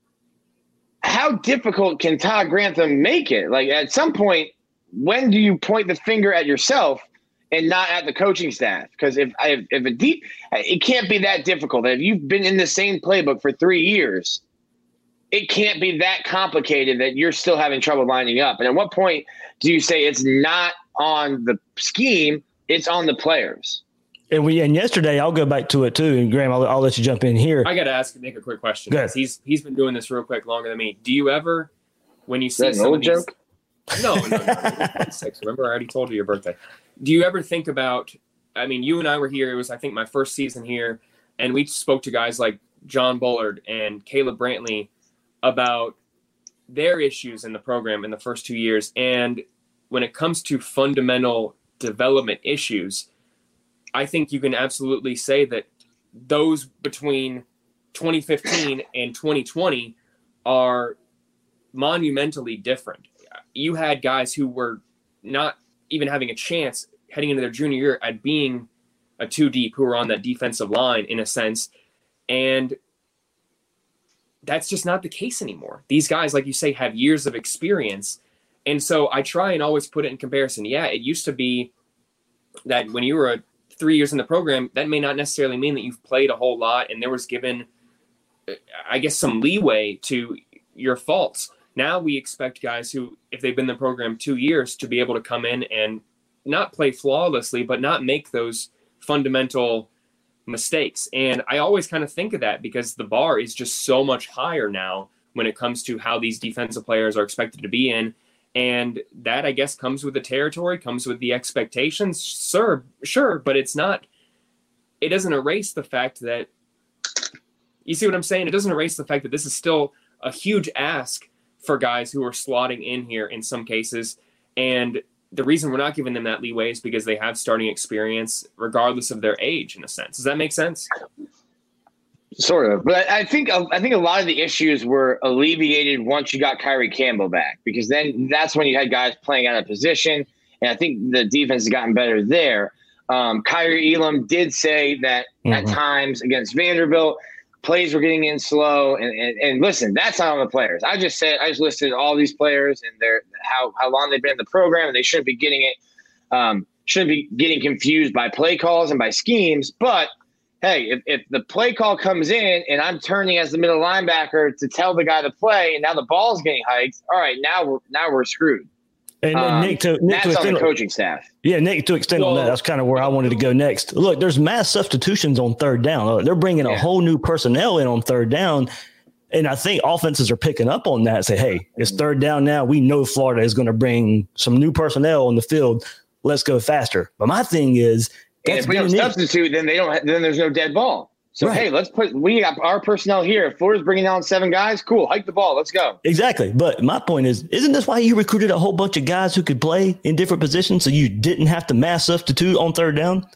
how difficult can Todd Grantham make it? Like, at some point, when do you point the finger at yourself and not at the coaching staff? Because if if, if a deep, it can't be that difficult. If you've been in the same playbook for three years, it can't be that complicated that you're still having trouble lining up. And at what point do you say it's not on the scheme, it's on the players? And we and yesterday, I'll go back to it too. And Graham, I'll, I'll let you jump in here. I got to ask Nick a quick question. He's he's been doing this real quick longer than me. Do you ever, when you see Is that some an of old these, joke? No, no, no. no. Six. Remember, I already told you your birthday. Do you ever think about? I mean, you and I were here. It was, I think, my first season here, and we spoke to guys like John Bullard and Caleb Brantley about their issues in the program in the first two years. And when it comes to fundamental development issues, I think you can absolutely say that those between twenty fifteen and twenty twenty are monumentally different. You had guys who were not even having a chance heading into their junior year at being a two deep who were on that defensive line in a sense. And that's just not the case anymore. These guys, like you say, have years of experience. And so I try and always put it in comparison. Yeah, it used to be that when you were a three years in the program, that may not necessarily mean that you've played a whole lot and there was given, I guess, some leeway to your faults. Now we expect guys who, if they've been in the program two years, to be able to come in and not play flawlessly, but not make those fundamental mistakes. And I always kind of think of that because the bar is just so much higher now when it comes to how these defensive players are expected to be in. And that, I guess, comes with the territory, comes with the expectations. Sure, sure, but it's not, it doesn't erase the fact that, you see what I'm saying? It doesn't erase the fact that this is still a huge ask for guys who are slotting in here in some cases. And the reason we're not giving them that leeway is because they have starting experience regardless of their age, in a sense. Does that make sense? Sort of, but I think I think a lot of the issues were alleviated once you got Kyrie Campbell back, because then that's when you had guys playing out of position, and I think the defense has gotten better there. Um, Kyrie Elam did say that mm-hmm. at times against Vanderbilt, plays were getting in slow, and, and and listen, that's not on the players. I just said I just listed all these players and their how how long they've been in the program, and they shouldn't be getting it, um, shouldn't be getting confused by play calls and by schemes, but. Hey, if, if the play call comes in and I'm turning as the middle linebacker to tell the guy to play, and now the ball's getting hiked, all right, now we're now we're screwed. And, um, and Nick, to, Nick that's to on the coaching staff. Yeah, Nick, to extend well, on that, that's kind of where I wanted to go next. Look, there's mass substitutions on third down. They're bringing yeah. a whole new personnel in on third down. And I think offenses are picking up on that and say, hey, it's third down now. We know Florida is going to bring some new personnel on the field. Let's go faster. But my thing is, and if we don't substitute, then they don't. Have, then there's no dead ball. So right. hey, let's put. We got our personnel here. If Florida's bringing down seven guys, cool. Hike the ball. Let's go. Exactly. But my point is, isn't this why you recruited a whole bunch of guys who could play in different positions, so you didn't have to mass substitute on third down?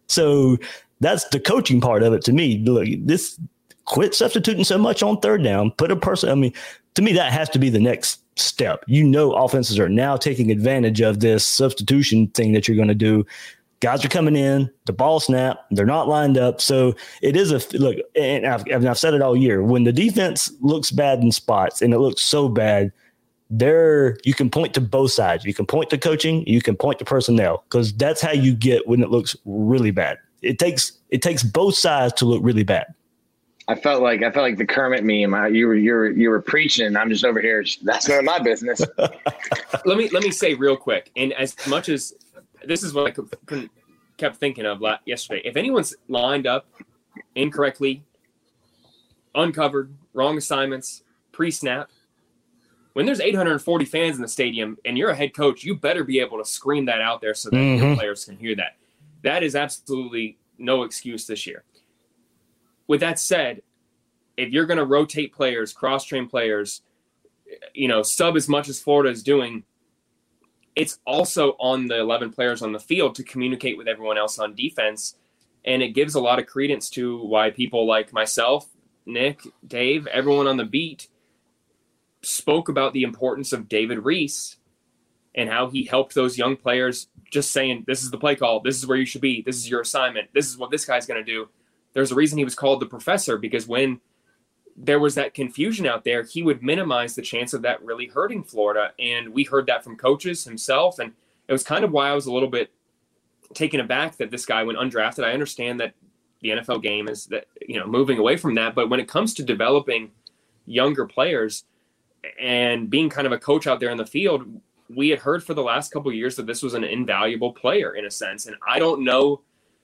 So that's the coaching part of it to me. Look, this quit substituting so much on third down. Put a person. I mean, to me, that has to be the next step. You know, offenses are now taking advantage of this substitution thing that you're going to do. Guys are coming in, the ball snap, they're not lined up. So it is a look, and I've, and I've said it all year. When the defense looks bad in spots, and it looks so bad, there you can point to both sides. You can point to coaching, you can point to personnel, because that's how you get when it looks really bad. It takes it takes both sides to look really bad. I felt like I felt like the Kermit meme. I, you were you were you were preaching, and I'm just over here. That's none of my business. let me let me say real quick, and as much as. This is what I kept thinking of yesterday. If anyone's lined up incorrectly, uncovered, wrong assignments, pre-snap. When there's eight hundred forty fans in the stadium and you're a head coach, you better be able to scream that out there so that mm-hmm. your players can hear that. That is absolutely no excuse this year. With that said, if you're going to rotate players, cross-train players, you know, sub as much as Florida is doing, it's also on the eleven players on the field to communicate with everyone else on defense. And it gives a lot of credence to why people like myself, Nick, Dave, everyone on the beat spoke about the importance of David Reese and how he helped those young players, just saying, this is the play call. This is where you should be. This is your assignment. This is what this guy's going to do. There's a reason he was called the professor, because when there was that confusion out there, he would minimize the chance of that really hurting Florida. And we heard that from coaches himself. And it was kind of why I was a little bit taken aback that this guy went undrafted. I understand that the N F L game is that, you know, moving away from that. But when it comes to developing younger players and being kind of a coach out there in the field, we had heard for the last couple of years that this was an invaluable player in a sense. And I don't know.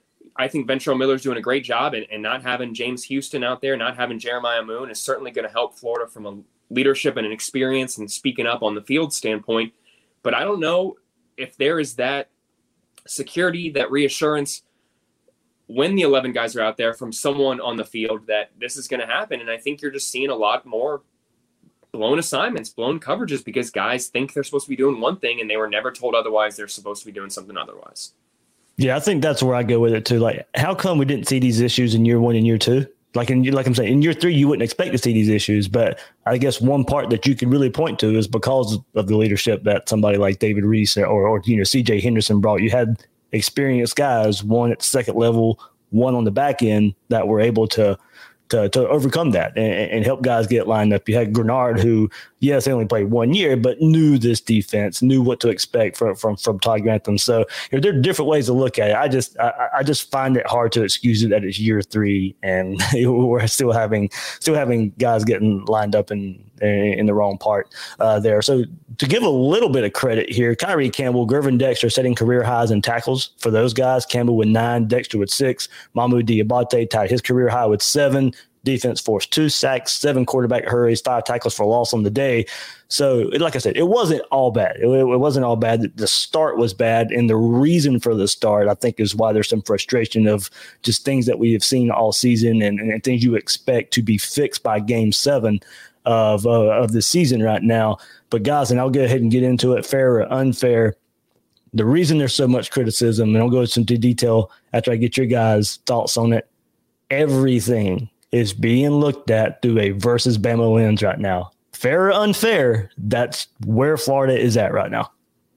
I think Ventrell Miller's doing a great job, and, and not having James Houston out there, not having Jeremiah Moon is certainly going to help Florida from a leadership and an experience and speaking up on the field standpoint. But I don't know if there is that security, that reassurance when the eleven guys are out there from someone on the field that this is going to happen. And I think you're just seeing a lot more blown assignments, blown coverages, because guys think they're supposed to be doing one thing and they were never told otherwise. They're supposed to be doing something otherwise. Yeah, I think that's where I go with it too. Like, how come we didn't see these issues in year one and year two? Like in, like I'm saying, in year three, you wouldn't expect to see these issues. But I guess one part that you could really point to is because of the leadership that somebody like David Reese or, or you know, C J Henderson brought. You had experienced guys, one at the second level, one on the back end, that were able to to, to overcome that and, and help guys get lined up. You had Grenard, who, yes, they only played one year, but knew this defense, knew what to expect from from, from Todd Grantham. So you know, there are different ways to look at it. I just I, I just find it hard to excuse it that it's year three and we're still having still having guys getting lined up in in the wrong part uh, there. So to give a little bit of credit here, Kyrie Campbell, Gervin Dexter setting career highs in tackles for those guys. Campbell with nine, Dexter with six. Mahmoud Diabate tied his career high with seven. Defense forced two sacks, seven quarterback hurries, five tackles for loss on the day. So, like I said, it wasn't all bad. It, it wasn't all bad. The start was bad, and the reason for the start, I think, is why there's some frustration of just things that we have seen all season and, and things you expect to be fixed by game seven of uh, of the season right now. But, guys, and I'll go ahead and get into it, fair or unfair, the reason there's so much criticism, and I'll go into detail after I get your guys' thoughts on it, everything is being looked at through a versus Bama lens right now. Fair or unfair, that's where Florida is at right now.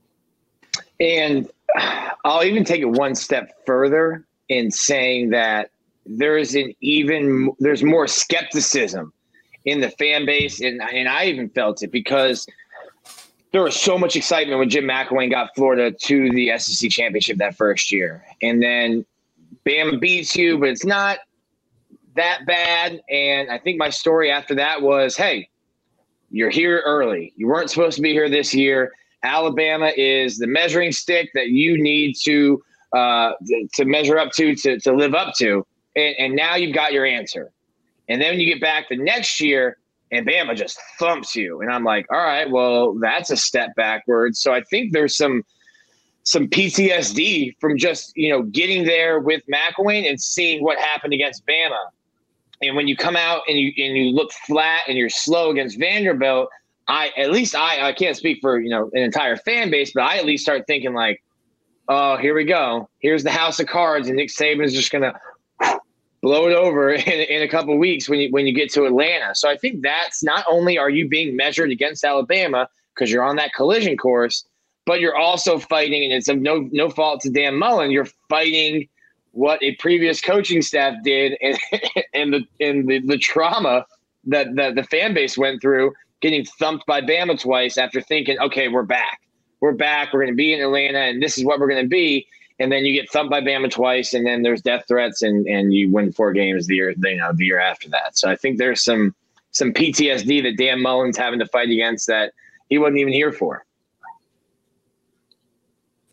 And I'll even take it one step further in saying that there's an even there's more skepticism in the fan base, and and I even felt it because there was so much excitement when Jim McElwain got Florida to the S E C championship that first year, and then Bama beats you, but it's not that bad. And I think my story after that was, hey, you're here early. You weren't supposed to be here this year. Alabama is the measuring stick that you need to uh, to measure up to, to, to live up to. And, and now you've got your answer. And then when you get back the next year and Bama just thumps you. And I'm like, all right, well, that's a step backwards. So I think there's some some P T S D from just, you know, getting there with McElwain and seeing what happened against Bama. And when you come out and you and you look flat and you're slow against Vanderbilt, I at least I I can't speak for, you know, an entire fan base, but I at least start thinking like, oh, here we go. Here's the house of cards, and Nick Saban's just gonna blow it over in, in a couple of weeks when you when you get to Atlanta. So I think that's not only are you being measured against Alabama because you're on that collision course, but you're also fighting, and it's of no no fault to Dan Mullen. You're fighting what a previous coaching staff did, and and the and the, the trauma that, that the fan base went through, getting thumped by Bama twice after thinking, okay, we're back, we're back, we're going to be in Atlanta, and this is what we're going to be. And then you get thumped by Bama twice, and then there's death threats, and and you win four games the year you know the year after that. So I think there's some some P T S D that Dan Mullen's having to fight against that he wasn't even here for.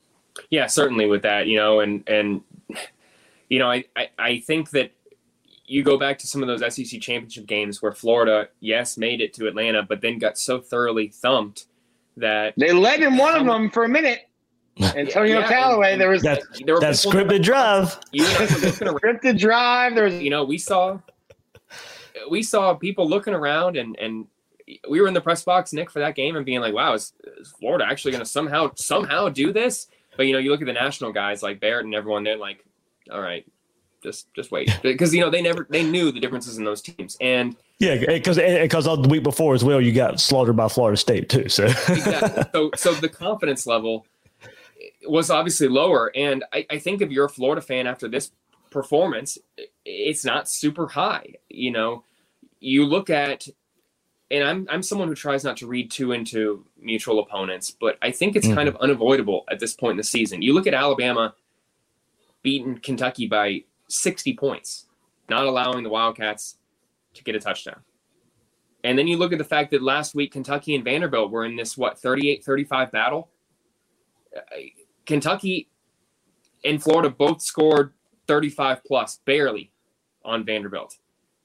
Yeah, certainly with that, you know, and and. You know, I, I, I think that you go back to some of those S E C championship games where Florida, yes, made it to Atlanta, but then got so thoroughly thumped that they led in one of them for a minute. Antonio yeah, Callaway, and, and there was that, there were that scripted drive. You and I were looking around, scripted drive. There was, you know, we saw we saw people looking around, and and we were in the press box, Nick, for that game, and being like, "Wow, is, is Florida actually going to somehow somehow do this?" But you know, you look at the national guys like Barrett and everyone; they're like, "All right, just just wait," because you know they never they knew the differences in those teams, and yeah, because because the week before as well, you got slaughtered by Florida State too. So exactly. so so the confidence level was obviously lower, and I, I think if you're a Florida fan after this performance, it's not super high. You know, you look at, and I'm I'm someone who tries not to read too into mutual opponents, but I think it's mm-hmm. kind of unavoidable at this point in the season. You look at Alabama beating Kentucky by sixty points, not allowing the Wildcats to get a touchdown. And then you look at the fact that last week Kentucky and Vanderbilt were in this, what, thirty-eight thirty-five battle. Kentucky and Florida both scored thirty-five plus, barely, on Vanderbilt.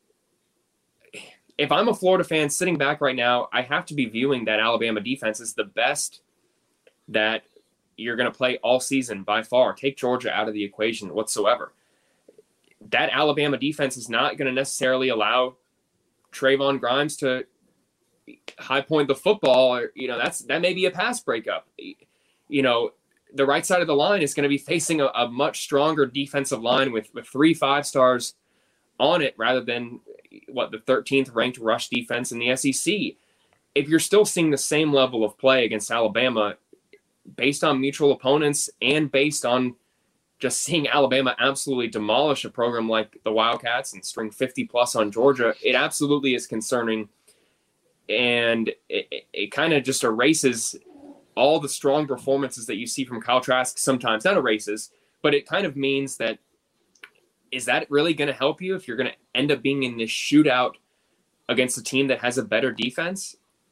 If I'm a Florida fan sitting back right now, I have to be viewing that Alabama defense as the best that you're going to play all season by far. Take Georgia out of the equation whatsoever. That Alabama defense is not going to necessarily allow Trayvon Grimes to high point the football. Or, you know, that's that may be a pass breakup. You know, the right side of the line is going to be facing a, a much stronger defensive line with, with three five stars on it rather than what the thirteenth ranked rush defense in the S E C. If you're still seeing the same level of play against Alabama based on mutual opponents and based on just seeing Alabama absolutely demolish a program like the Wildcats and string fifty plus on Georgia, it absolutely is concerning. And it, it, it kind of just erases all the strong performances that you see from Kyle Trask sometimes. Not erases, but it kind of means that, is that really going to help you if you're going to end up being in this shootout against a team that has a better defense?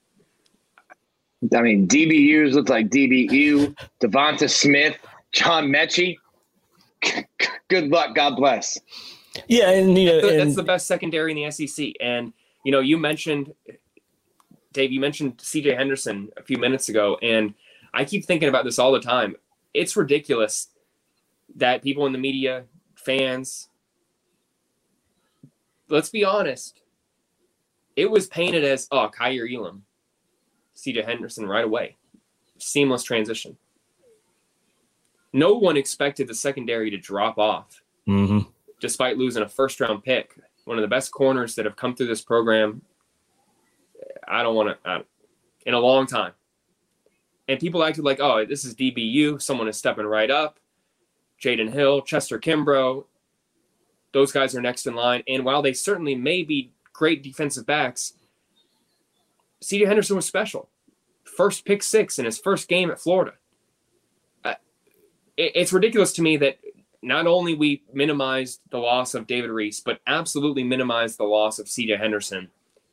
I mean, D B Us look like D B U, Devonta Smith, John Mechie. Good luck. God bless. Yeah, and, you know, that's, the, and that's the best secondary in the S E C. And, you know, you mentioned, Dave, you mentioned C J Henderson a few minutes ago, and I keep thinking about this all the time. It's ridiculous that people in the media, fans, let's be honest, it was painted as, oh, Kaiir Elam, C J Henderson right away. Seamless transition. No one expected the secondary to drop off, mm-hmm. despite losing a first-round pick. One of the best corners that have come through this program, I don't want to, in a long time. And people acted like, oh, this is D B U. Someone is stepping right up. Jaden Hill, Chester Kimbrough, those guys are next in line. And while they certainly may be great defensive backs, C J Henderson was special. First pick six in his first game at Florida. Uh, it, it's ridiculous to me that not only we minimized the loss of David Reese, but absolutely minimized the loss of C J Henderson.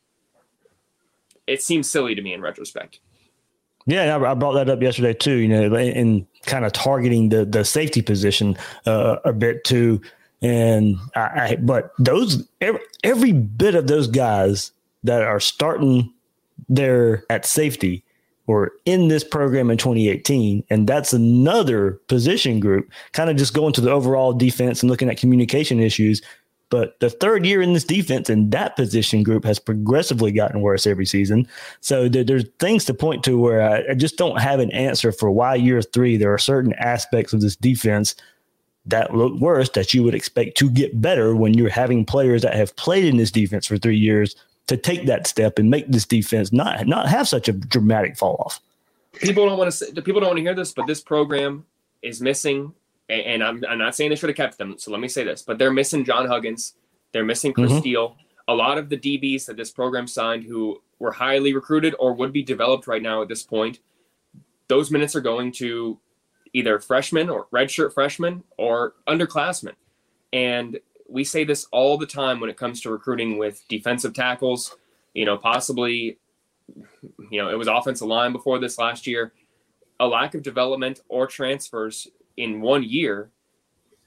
It seems silly to me in retrospect. Yeah, I brought that up yesterday too, you know, in kind of targeting the, the safety position uh, a bit too. And I, I, but those, every, every bit of those guys that are starting there at safety were in this program in twenty eighteen. And that's another position group, kind of just going to the overall defense and looking at communication issues. But the third year in this defense and that position group has progressively gotten worse every season. So there, there's things to point to where I, I just don't have an answer for why year three, there are certain aspects of this defense that look worse that you would expect to get better when you're having players that have played in this defense for three years to take that step and make this defense not, not have such a dramatic fall off. People don't want to say, people don't want to hear this, but this program is missing. And I'm, I'm not saying they should have kept them, so let me say this. But they're missing John Huggins. They're missing Chris mm-hmm. Steele. A lot of the D Bs that this program signed who were highly recruited or would be developed right now at this point, those minutes are going to either freshmen or redshirt freshmen or underclassmen. And we say this all the time when it comes to recruiting with defensive tackles, you know, possibly, you know, it was offensive line before this last year. A lack of development or transfers in one year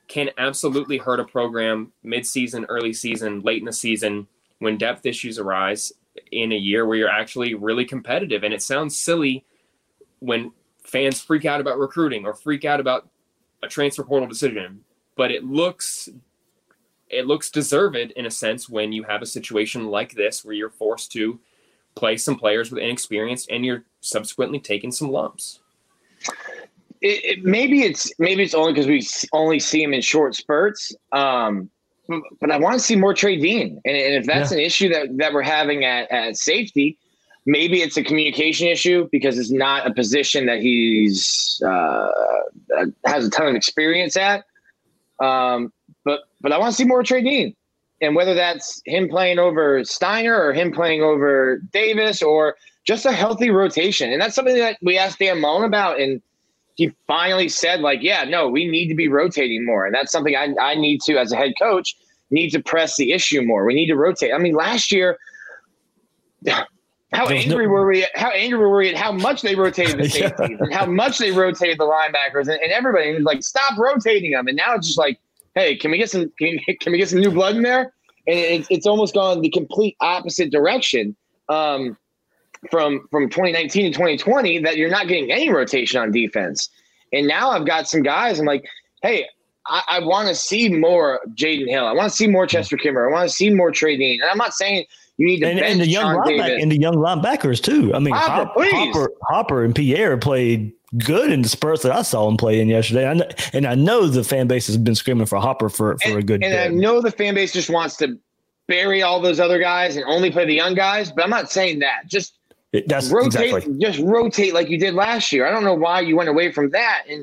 can absolutely hurt a program mid-season, early season, late in the season when depth issues arise in a year where you're actually really competitive. And it sounds silly when fans freak out about recruiting or freak out about a transfer portal decision, but it looks it looks deserved in a sense when you have a situation like this where you're forced to play some players with inexperience and you're subsequently taking some lumps. It, it, maybe it's maybe it's only because we only see him in short spurts. Um, but I want to see more Trey Dean, and, and if that's yeah. an issue that, that we're having at, at safety, maybe it's a communication issue because it's not a position that he's uh, has a ton of experience at. Um, but but I want to see more Trey Dean, and whether that's him playing over Steiner or him playing over Davis or just a healthy rotation, and that's something that we asked Dan Mullen about, and he finally said, like, yeah, no, we need to be rotating more. And that's something I, I need to, as a head coach, need to press the issue more. We need to rotate. I mean, last year, how angry no- were we? How angry were we at how much they rotated the safeties yeah. and how much they rotated the linebackers and, and everybody? And like, stop rotating them. And now it's just like, hey, can we get some? Can, can we get some new blood in there? And it, it's almost gone the complete opposite direction. Um, from from twenty nineteen to twenty twenty that you're not getting any rotation on defense. And now I've got some guys, I'm like, hey, I, I want to see more Jaden Hill. I want to see more Chester Kimmer. I want to see more Trey Dean. And I'm not saying you need to and, bench and the young Sean linebacker, Davis. and the young linebackers too. I mean, Hopper, Hopper, Hopper, Hopper and Pierre played good in the spurts that I saw him play in yesterday. I know, and I know the fan base has been screaming for Hopper for, for and, a good And bit. I know the fan base just wants to bury all those other guys and only play the young guys, but I'm not saying that. Just That's rotate, exactly. just rotate like you did last year. I don't know why you went away from that. And,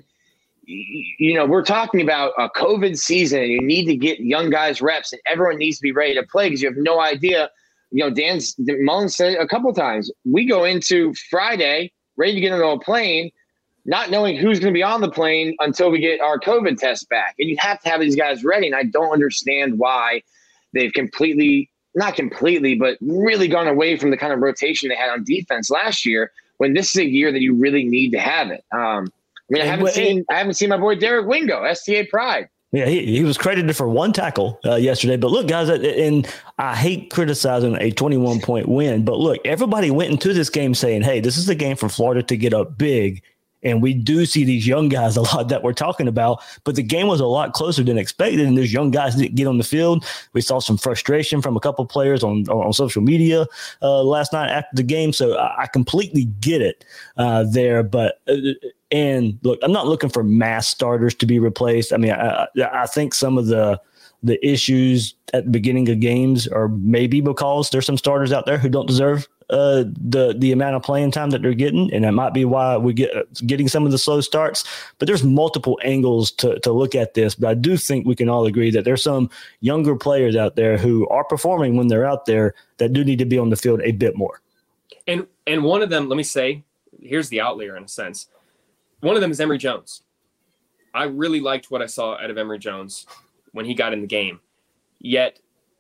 you know, we're talking about a COVID season and you need to get young guys reps and everyone needs to be ready to play because you have no idea. You know, Dan's Mullen said a couple of times, we go into Friday ready to get into a plane, not knowing who's going to be on the plane until we get our COVID test back. And you have to have these guys ready. And I don't understand why they've completely – not completely, but really gone away from the kind of rotation they had on defense last year when this is a year that you really need to have it. Um, I mean, I haven't seen I haven't seen my boy Derek Wingo, S T A Pride. Yeah, he, he was credited for one tackle uh, yesterday. But look, guys, and I hate criticizing a twenty-one point win, but look, everybody went into this game saying, hey, this is a game for Florida to get up big. And we do see these young guys a lot that we're talking about, but the game was a lot closer than expected. And those young guys didn't get on the field. We saw some frustration from a couple of players on, on, on social media uh, last night after the game. So I, I completely get it uh, there. But uh, and look, I'm not looking for mass starters to be replaced. I mean, I, I think some of the the issues at the beginning of games are maybe because there's some starters out there who don't deserve uh, the the amount of playing time that they're getting, and that might be why we get getting some of the slow starts. But there's multiple angles to to look at this. But I do think we can all agree that there's some younger players out there who are performing when they're out there that do need to be on the field a bit more. And and one of them, let me say, here's the outlier in a sense. One of them is Emory Jones. I really liked what I saw out of Emory Jones when he got in the game. Yet,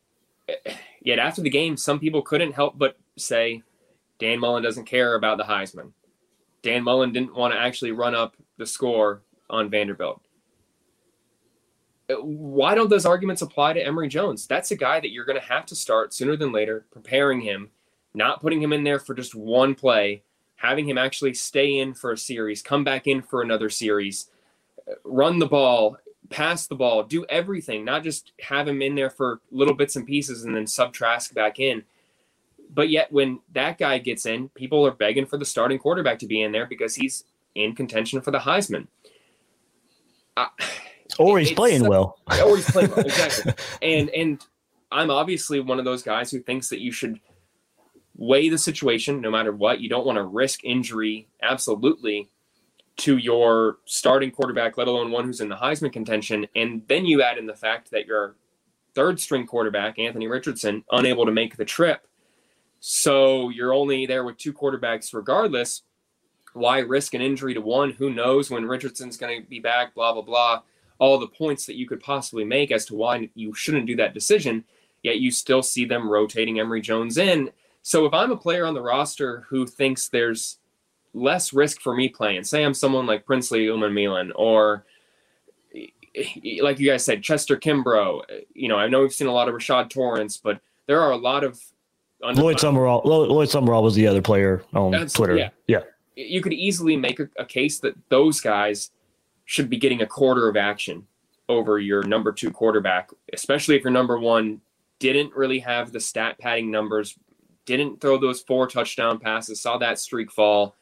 yet after the game, some people couldn't help but say, Dan Mullen doesn't care about the Heisman. Dan Mullen didn't want to actually run up the score on Vanderbilt. Why don't those arguments apply to Emory Jones? That's a guy that you're going to have to start sooner than later, preparing him, not putting him in there for just one play, having him actually stay in for a series, come back in for another series, run the ball, pass the ball, do everything, not just have him in there for little bits and pieces and then sub Trask back in. But yet when that guy gets in, people are begging for the starting quarterback to be in there because he's in contention for the Heisman. Uh, or he's playing well. Or he's playing well, exactly. And, and I'm obviously one of those guys who thinks that you should weigh the situation no matter what. You don't want to risk injury, absolutely, to your starting quarterback, let alone one who's in the Heisman contention. And then you add in the fact that your third string quarterback, Anthony Richardson, unable to make the trip. So you're only there with two quarterbacks regardless. Why risk an injury to one? Who knows when Richardson's going to be back, blah, blah, blah. All the points that you could possibly make as to why you shouldn't do that decision, yet you still see them rotating Emory Jones in. So if I'm a player on the roster who thinks there's less risk for me playing, say I'm someone like Princely Umanmielen, or like you guys said, Chester Kimbrough. You know, I know we've seen a lot of Rashad Torrance, but there are a lot of Lloyd Summerall. Lloyd Summerall was the other player on That's, Twitter. Yeah. yeah, you could easily make a, a case that those guys should be getting a quarter of action over your number two quarterback, especially if your number one didn't really have the stat padding numbers, didn't throw those four touchdown passes, saw that streak fall.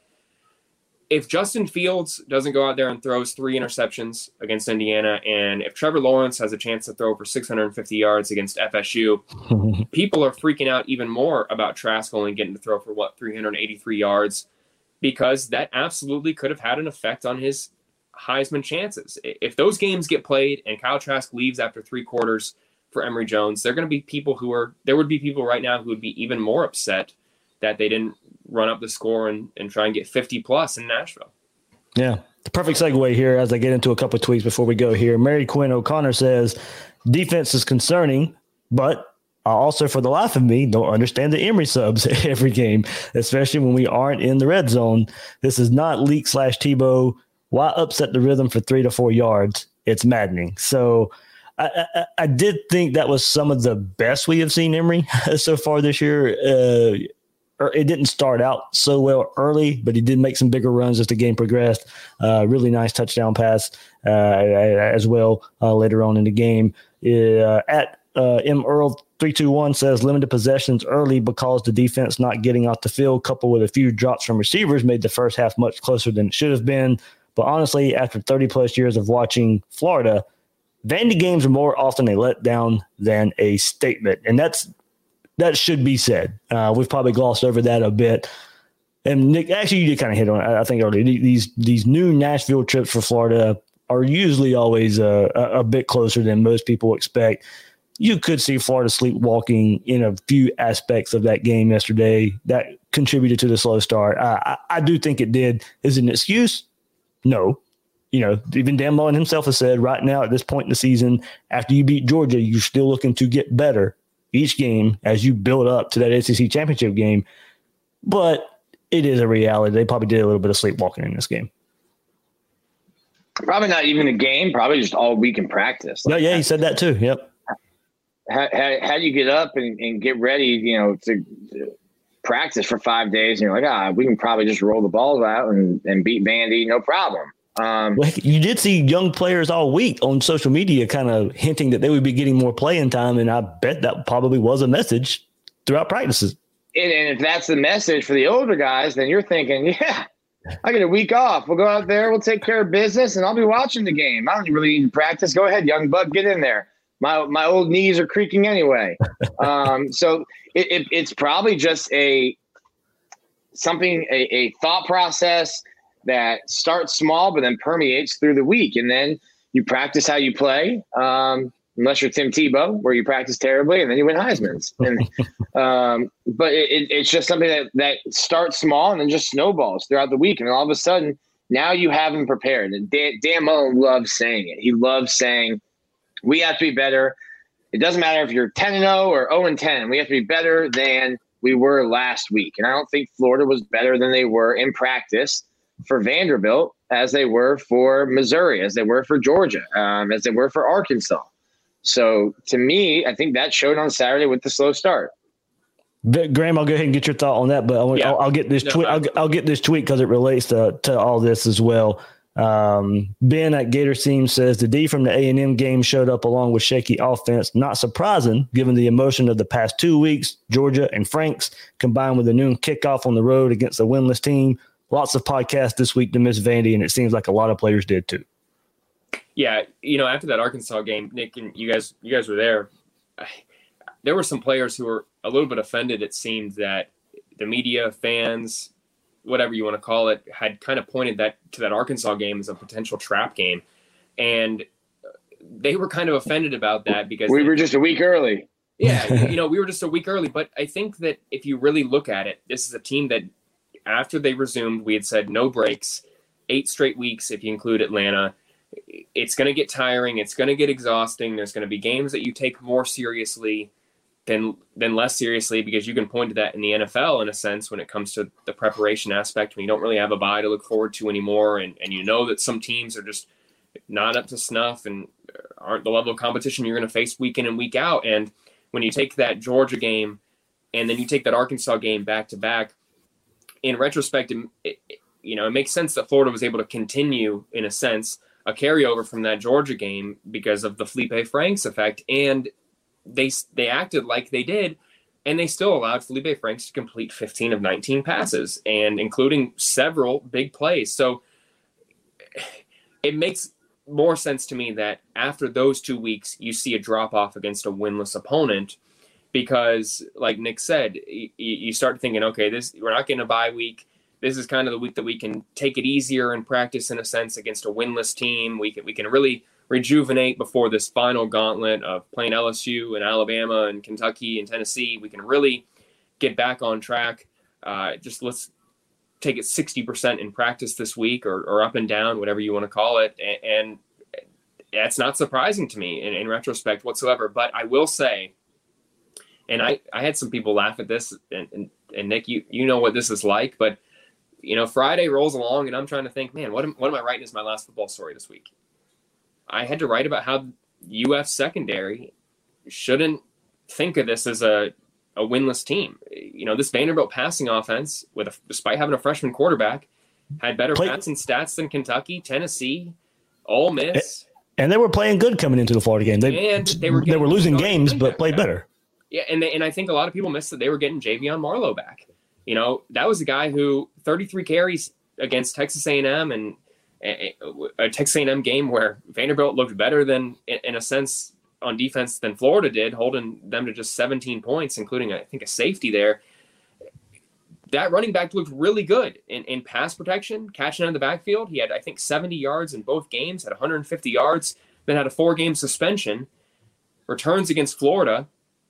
If Justin Fields doesn't go out there and throws three interceptions against Indiana, and if Trevor Lawrence has a chance to throw for six hundred fifty yards against F S U, people are freaking out even more about Trask only getting to throw for, what, three hundred eighty-three yards, because that absolutely could have had an effect on his Heisman chances. If those games get played and Kyle Trask leaves after three quarters for Emory Jones, there are going to be people who are, there would be people right now who would be even more upset that they didn't run up the score and, and try and get fifty plus in Nashville. Yeah. The perfect segue here as I get into a couple of tweets before we go here. Mary Quinn O'Connor says, defense is concerning, but I also, for the life of me, don't understand the Emory subs every game, especially when we aren't in the red zone. This is not Leak slash Tebow. Why upset the rhythm for three to four yards? It's maddening. So I, I, I did think that was some of the best we have seen Emory so far this year. Uh, It didn't start out so well early, but he did make some bigger runs as the game progressed. Uh, really nice touchdown pass uh, as well uh, later on in the game. Uh, at uh, M. Earl three two one says limited possessions early because the defense not getting off the field, coupled with a few drops from receivers, made the first half much closer than it should have been. But honestly, after thirty plus years of watching Florida, Vandy games are more often a letdown than a statement, and that's that should be said. Uh, we've probably glossed over that a bit. And Nick, actually, you did kind of hit on it, I think, earlier. These these new Nashville trips for Florida are usually always uh, a, a bit closer than most people expect. You could see Florida sleepwalking in a few aspects of that game yesterday. That contributed to the slow start. I, I, I do think it did. Is it an excuse? No. You know, even Dan Mullen himself has said right now at this point in the season, after you beat Georgia, you're still looking to get better each game as you build up to that S E C championship game. But it is a reality. They probably did a little bit of sleepwalking in this game. Probably not even a game, probably just all week in practice. Like, yeah, yeah, he said that too. Yep. How, how, how do you get up and, and get ready, you know, to, to practice for five days? And you're like, ah, we can probably just roll the balls out and, and beat Vandy, no problem. Um, well, you did see young players all week on social media kind of hinting that they would be getting more playing time, and I bet that probably was a message throughout practices. And, and if that's the message for the older guys, then you're thinking, yeah, I get a week off. We'll go out there, we'll take care of business, and I'll be watching the game. I don't really need to practice. Go ahead, young buck, get in there. My my old knees are creaking anyway. um, so it, it, it's probably just a something, a, a thought process that starts small but then permeates through the week. And then you practice how you play, um, unless you're Tim Tebow, where you practice terribly and then you win Heisman's. And, um, but it, it, it's just something that, that starts small and then just snowballs throughout the week. And all of a sudden, now you have them prepared. And Dan, Dan Mullen loves saying it. He loves saying, we have to be better. It doesn't matter if you're ten and oh or oh and ten. We have to be better than we were last week. And I don't think Florida was better than they were in practice for Vanderbilt as they were for Missouri, as they were for Georgia, um, as they were for Arkansas. So to me, I think that showed on Saturday with the slow start. But Graham, I'll go ahead and get your thought on that, but I'll, yeah. I'll, I'll get this no, tweet. I'll, I'll get this tweet because it relates to, to all this as well. Um, Ben at Gator Seam says the D from the A and M game showed up along with shaky offense. Not surprising given the emotion of the past two weeks, Georgia and Franks, combined with a noon kickoff on the road against a winless team. Lots of podcasts this week to miss Vandy, and it seems like a lot of players did too. Yeah, you know, after that Arkansas game, Nick and you guys, you guys were there. I, there were some players who were a little bit offended. It seemed that the media, fans, whatever you want to call it, had kind of pointed that to that Arkansas game as a potential trap game, and they were kind of offended about that because we they, were just a week early. Yeah, you know, we were just a week early. But I think that if you really look at it, this is a team that, after they resumed, we had said no breaks, eight straight weeks if you include Atlanta. It's going to get tiring. It's going to get exhausting. There's going to be games that you take more seriously than than less seriously, because you can point to that in the N F L in a sense when it comes to the preparation aspect, when you don't really have a bye to look forward to anymore, and, and you know that some teams are just not up to snuff and aren't the level of competition you're going to face week in and week out. And when you take that Georgia game and then you take that Arkansas game back to back, in retrospect, it, it, you know, it makes sense that Florida was able to continue, in a sense, a carryover from that Georgia game because of the Felipe Franks effect. And they they acted like they did, and they still allowed Felipe Franks to complete fifteen of nineteen passes, and including several big plays. So it makes more sense to me that after those two weeks, you see a drop-off against a winless opponent because, like Nick said, you, you start thinking, okay, this we're not getting a bye week. This is kind of the week that we can take it easier and practice, in a sense, against a winless team. We can, we can really rejuvenate before this final gauntlet of playing L S U and Alabama and Kentucky and Tennessee. We can really get back on track. Uh, just let's take it sixty percent in practice this week, or, or up and down, whatever you want to call it. And, and that's not surprising to me in, in retrospect whatsoever. But I will say, and I, I had some people laugh at this, and, and, and Nick, you, you know what this is like, but you know, Friday rolls along and I'm trying to think, man, what am, what am I writing as my last football story this week? I had to write about how U F secondary shouldn't think of this as a, a winless team. You know, this Vanderbilt passing offense, with a, despite having a freshman quarterback, had better Play- passing stats than Kentucky, Tennessee, Ole Miss. And they were playing good coming into the Florida game. They, and they were, they were losing games, but played better. Yeah, and they, and I think a lot of people missed that they were getting Javion Marlowe back. You know, that was a guy who thirty-three carries against Texas A and M, and a, a Texas A and M game where Vanderbilt looked better than, in a sense, on defense than Florida did, holding them to just seventeen points, including, I think, a safety there. That running back looked really good in, in pass protection, catching out of the backfield. He had, I think, seventy yards in both games, had one hundred fifty yards, then had a four-game suspension, returns against Florida.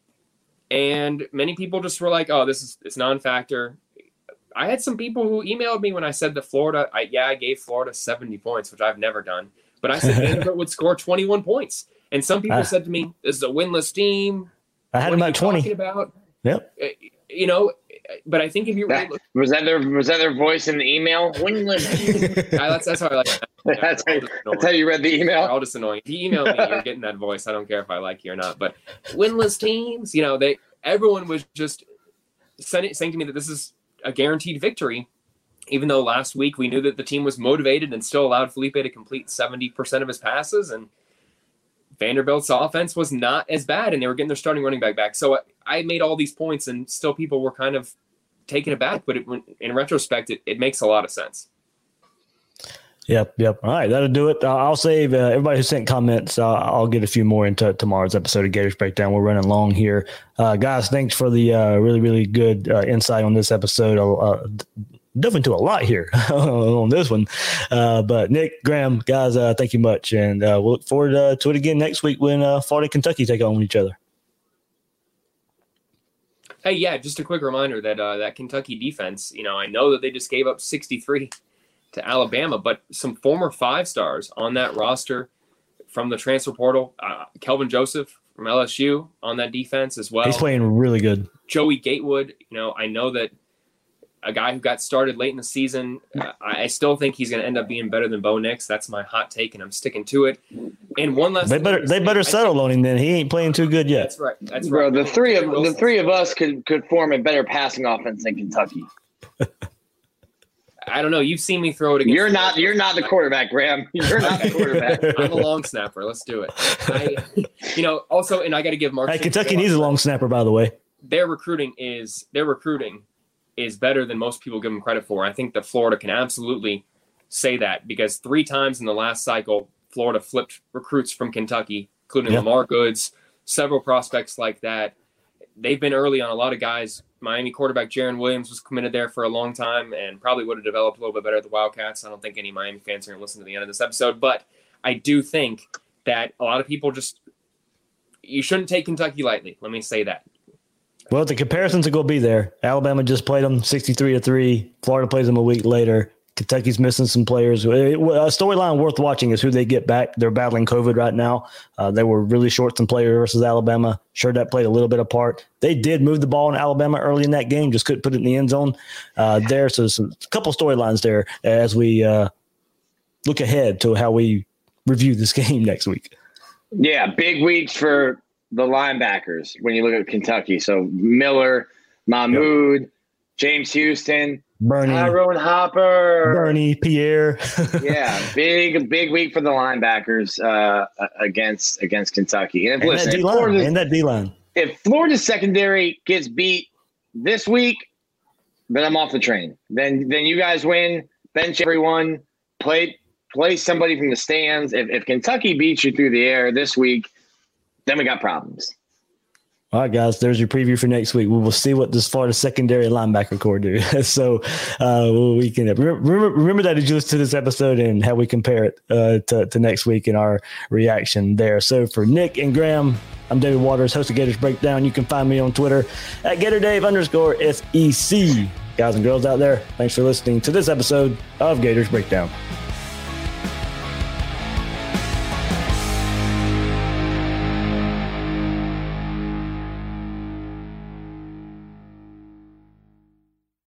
And many people just were like, oh, this is it's non-factor. I had some people who emailed me when I said that Florida, I, yeah, I gave Florida seventy points, which I've never done. But I said Vanderbilt would score twenty-one points. And some people uh, said to me, this is a winless team. I had them at twenty. About? Yep. You know, but I think if you that, look, was that their was that their voice in the email? Winless. that's, that's how I like it. that's, how, that's how you read the email. They're all just annoying. If you email me, you're getting that voice. I don't care if I like you or not. But winless teams, you know, they everyone was just saying, saying to me that this is a guaranteed victory, even though last week we knew that the team was motivated and still allowed Felipe to complete seventy percent of his passes, and Vanderbilt's offense was not as bad, and they were getting their starting running back back. So I, I made all these points, and still people were kind of taken aback. But it, in retrospect, it, it makes a lot of sense. Yep, yep. All right, that'll do it. Uh, I'll save uh, everybody who sent comments. Uh, I'll get a few more into tomorrow's episode of Gators Breakdown. We're running long here. Uh, guys, thanks for the uh, really, really good uh, insight on this episode. Uh, delve into a lot here on this one. Uh, but Nick, Graham, guys, uh, thank you much. And uh, we'll look forward uh, to it again next week when uh, Florida and Kentucky take on each other. Hey, yeah, just a quick reminder that uh, that Kentucky defense, you know, I know that they just gave up sixty-three to Alabama, but some former five stars on that roster from the transfer portal. Uh, Kelvin Joseph from L S U on that defense as well. He's playing really good. Joey Gatewood, you know, I know that a guy who got started late in the season, uh, I still think he's going to end up being better than Bo Nix. That's my hot take, and I'm sticking to it. And one last, they better they better settle on him then. He ain't playing too good yet. That's right. That's Bro, right. the three of the three of us could could form a better passing offense than Kentucky. I don't know. You've seen me throw it against. You're not. You're not the quarterback, Graham. You're not the quarterback. I'm a long snapper. Let's do it. I, you know. Also, and I got to give Mark. Hey, Kentucky needs a long snapper, by the way. Their recruiting is their recruiting is better than most people give them credit for. I think that Florida can absolutely say that because three times in the last cycle, Florida flipped recruits from Kentucky, including yep. Lamar Goods, several prospects like that. They've been early on a lot of guys. Miami quarterback Jaron Williams was committed there for a long time and probably would have developed a little bit better at the Wildcats. I don't think any Miami fans are going to listen to the end of this episode, but I do think that a lot of people just – you shouldn't take Kentucky lightly. Let me say that. Well, the comparisons are going to be there. Alabama just played them sixty-three to three. Florida plays them a week later. Kentucky's missing some players. A storyline worth watching is who they get back. They're battling COVID right now. Uh, they were really short some players versus Alabama. Sure, that played a little bit of part. They did move the ball in Alabama early in that game, just couldn't put it in the end zone uh, there. So some, a couple storylines there as we uh, look ahead to how we review this game next week. Yeah, big weeks for the linebackers when you look at Kentucky. So Miller, Mahmoud, yep. James Houston, Bernie, Tyrone Hopper, Bernie, Pierre. Yeah, big big week for the linebackers uh, against against Kentucky. And, if, and, listen, that if Florida, and that D-line. If Florida's secondary gets beat this week, then I'm off the train. Then then you guys win. Bench everyone. Play play somebody from the stands. If, if Kentucky beats you through the air this week, then we got problems. All right, guys, there's your preview for next week. We will see what this Florida secondary linebacker core do. so uh, we can remember, remember that as you listen to this episode and how we compare it uh, to, to next week and our reaction there. So for Nick and Graham, I'm David Waters, host of Gators Breakdown. You can find me on Twitter at GatorDave underscore S E C. Guys and girls out there, thanks for listening to this episode of Gators Breakdown.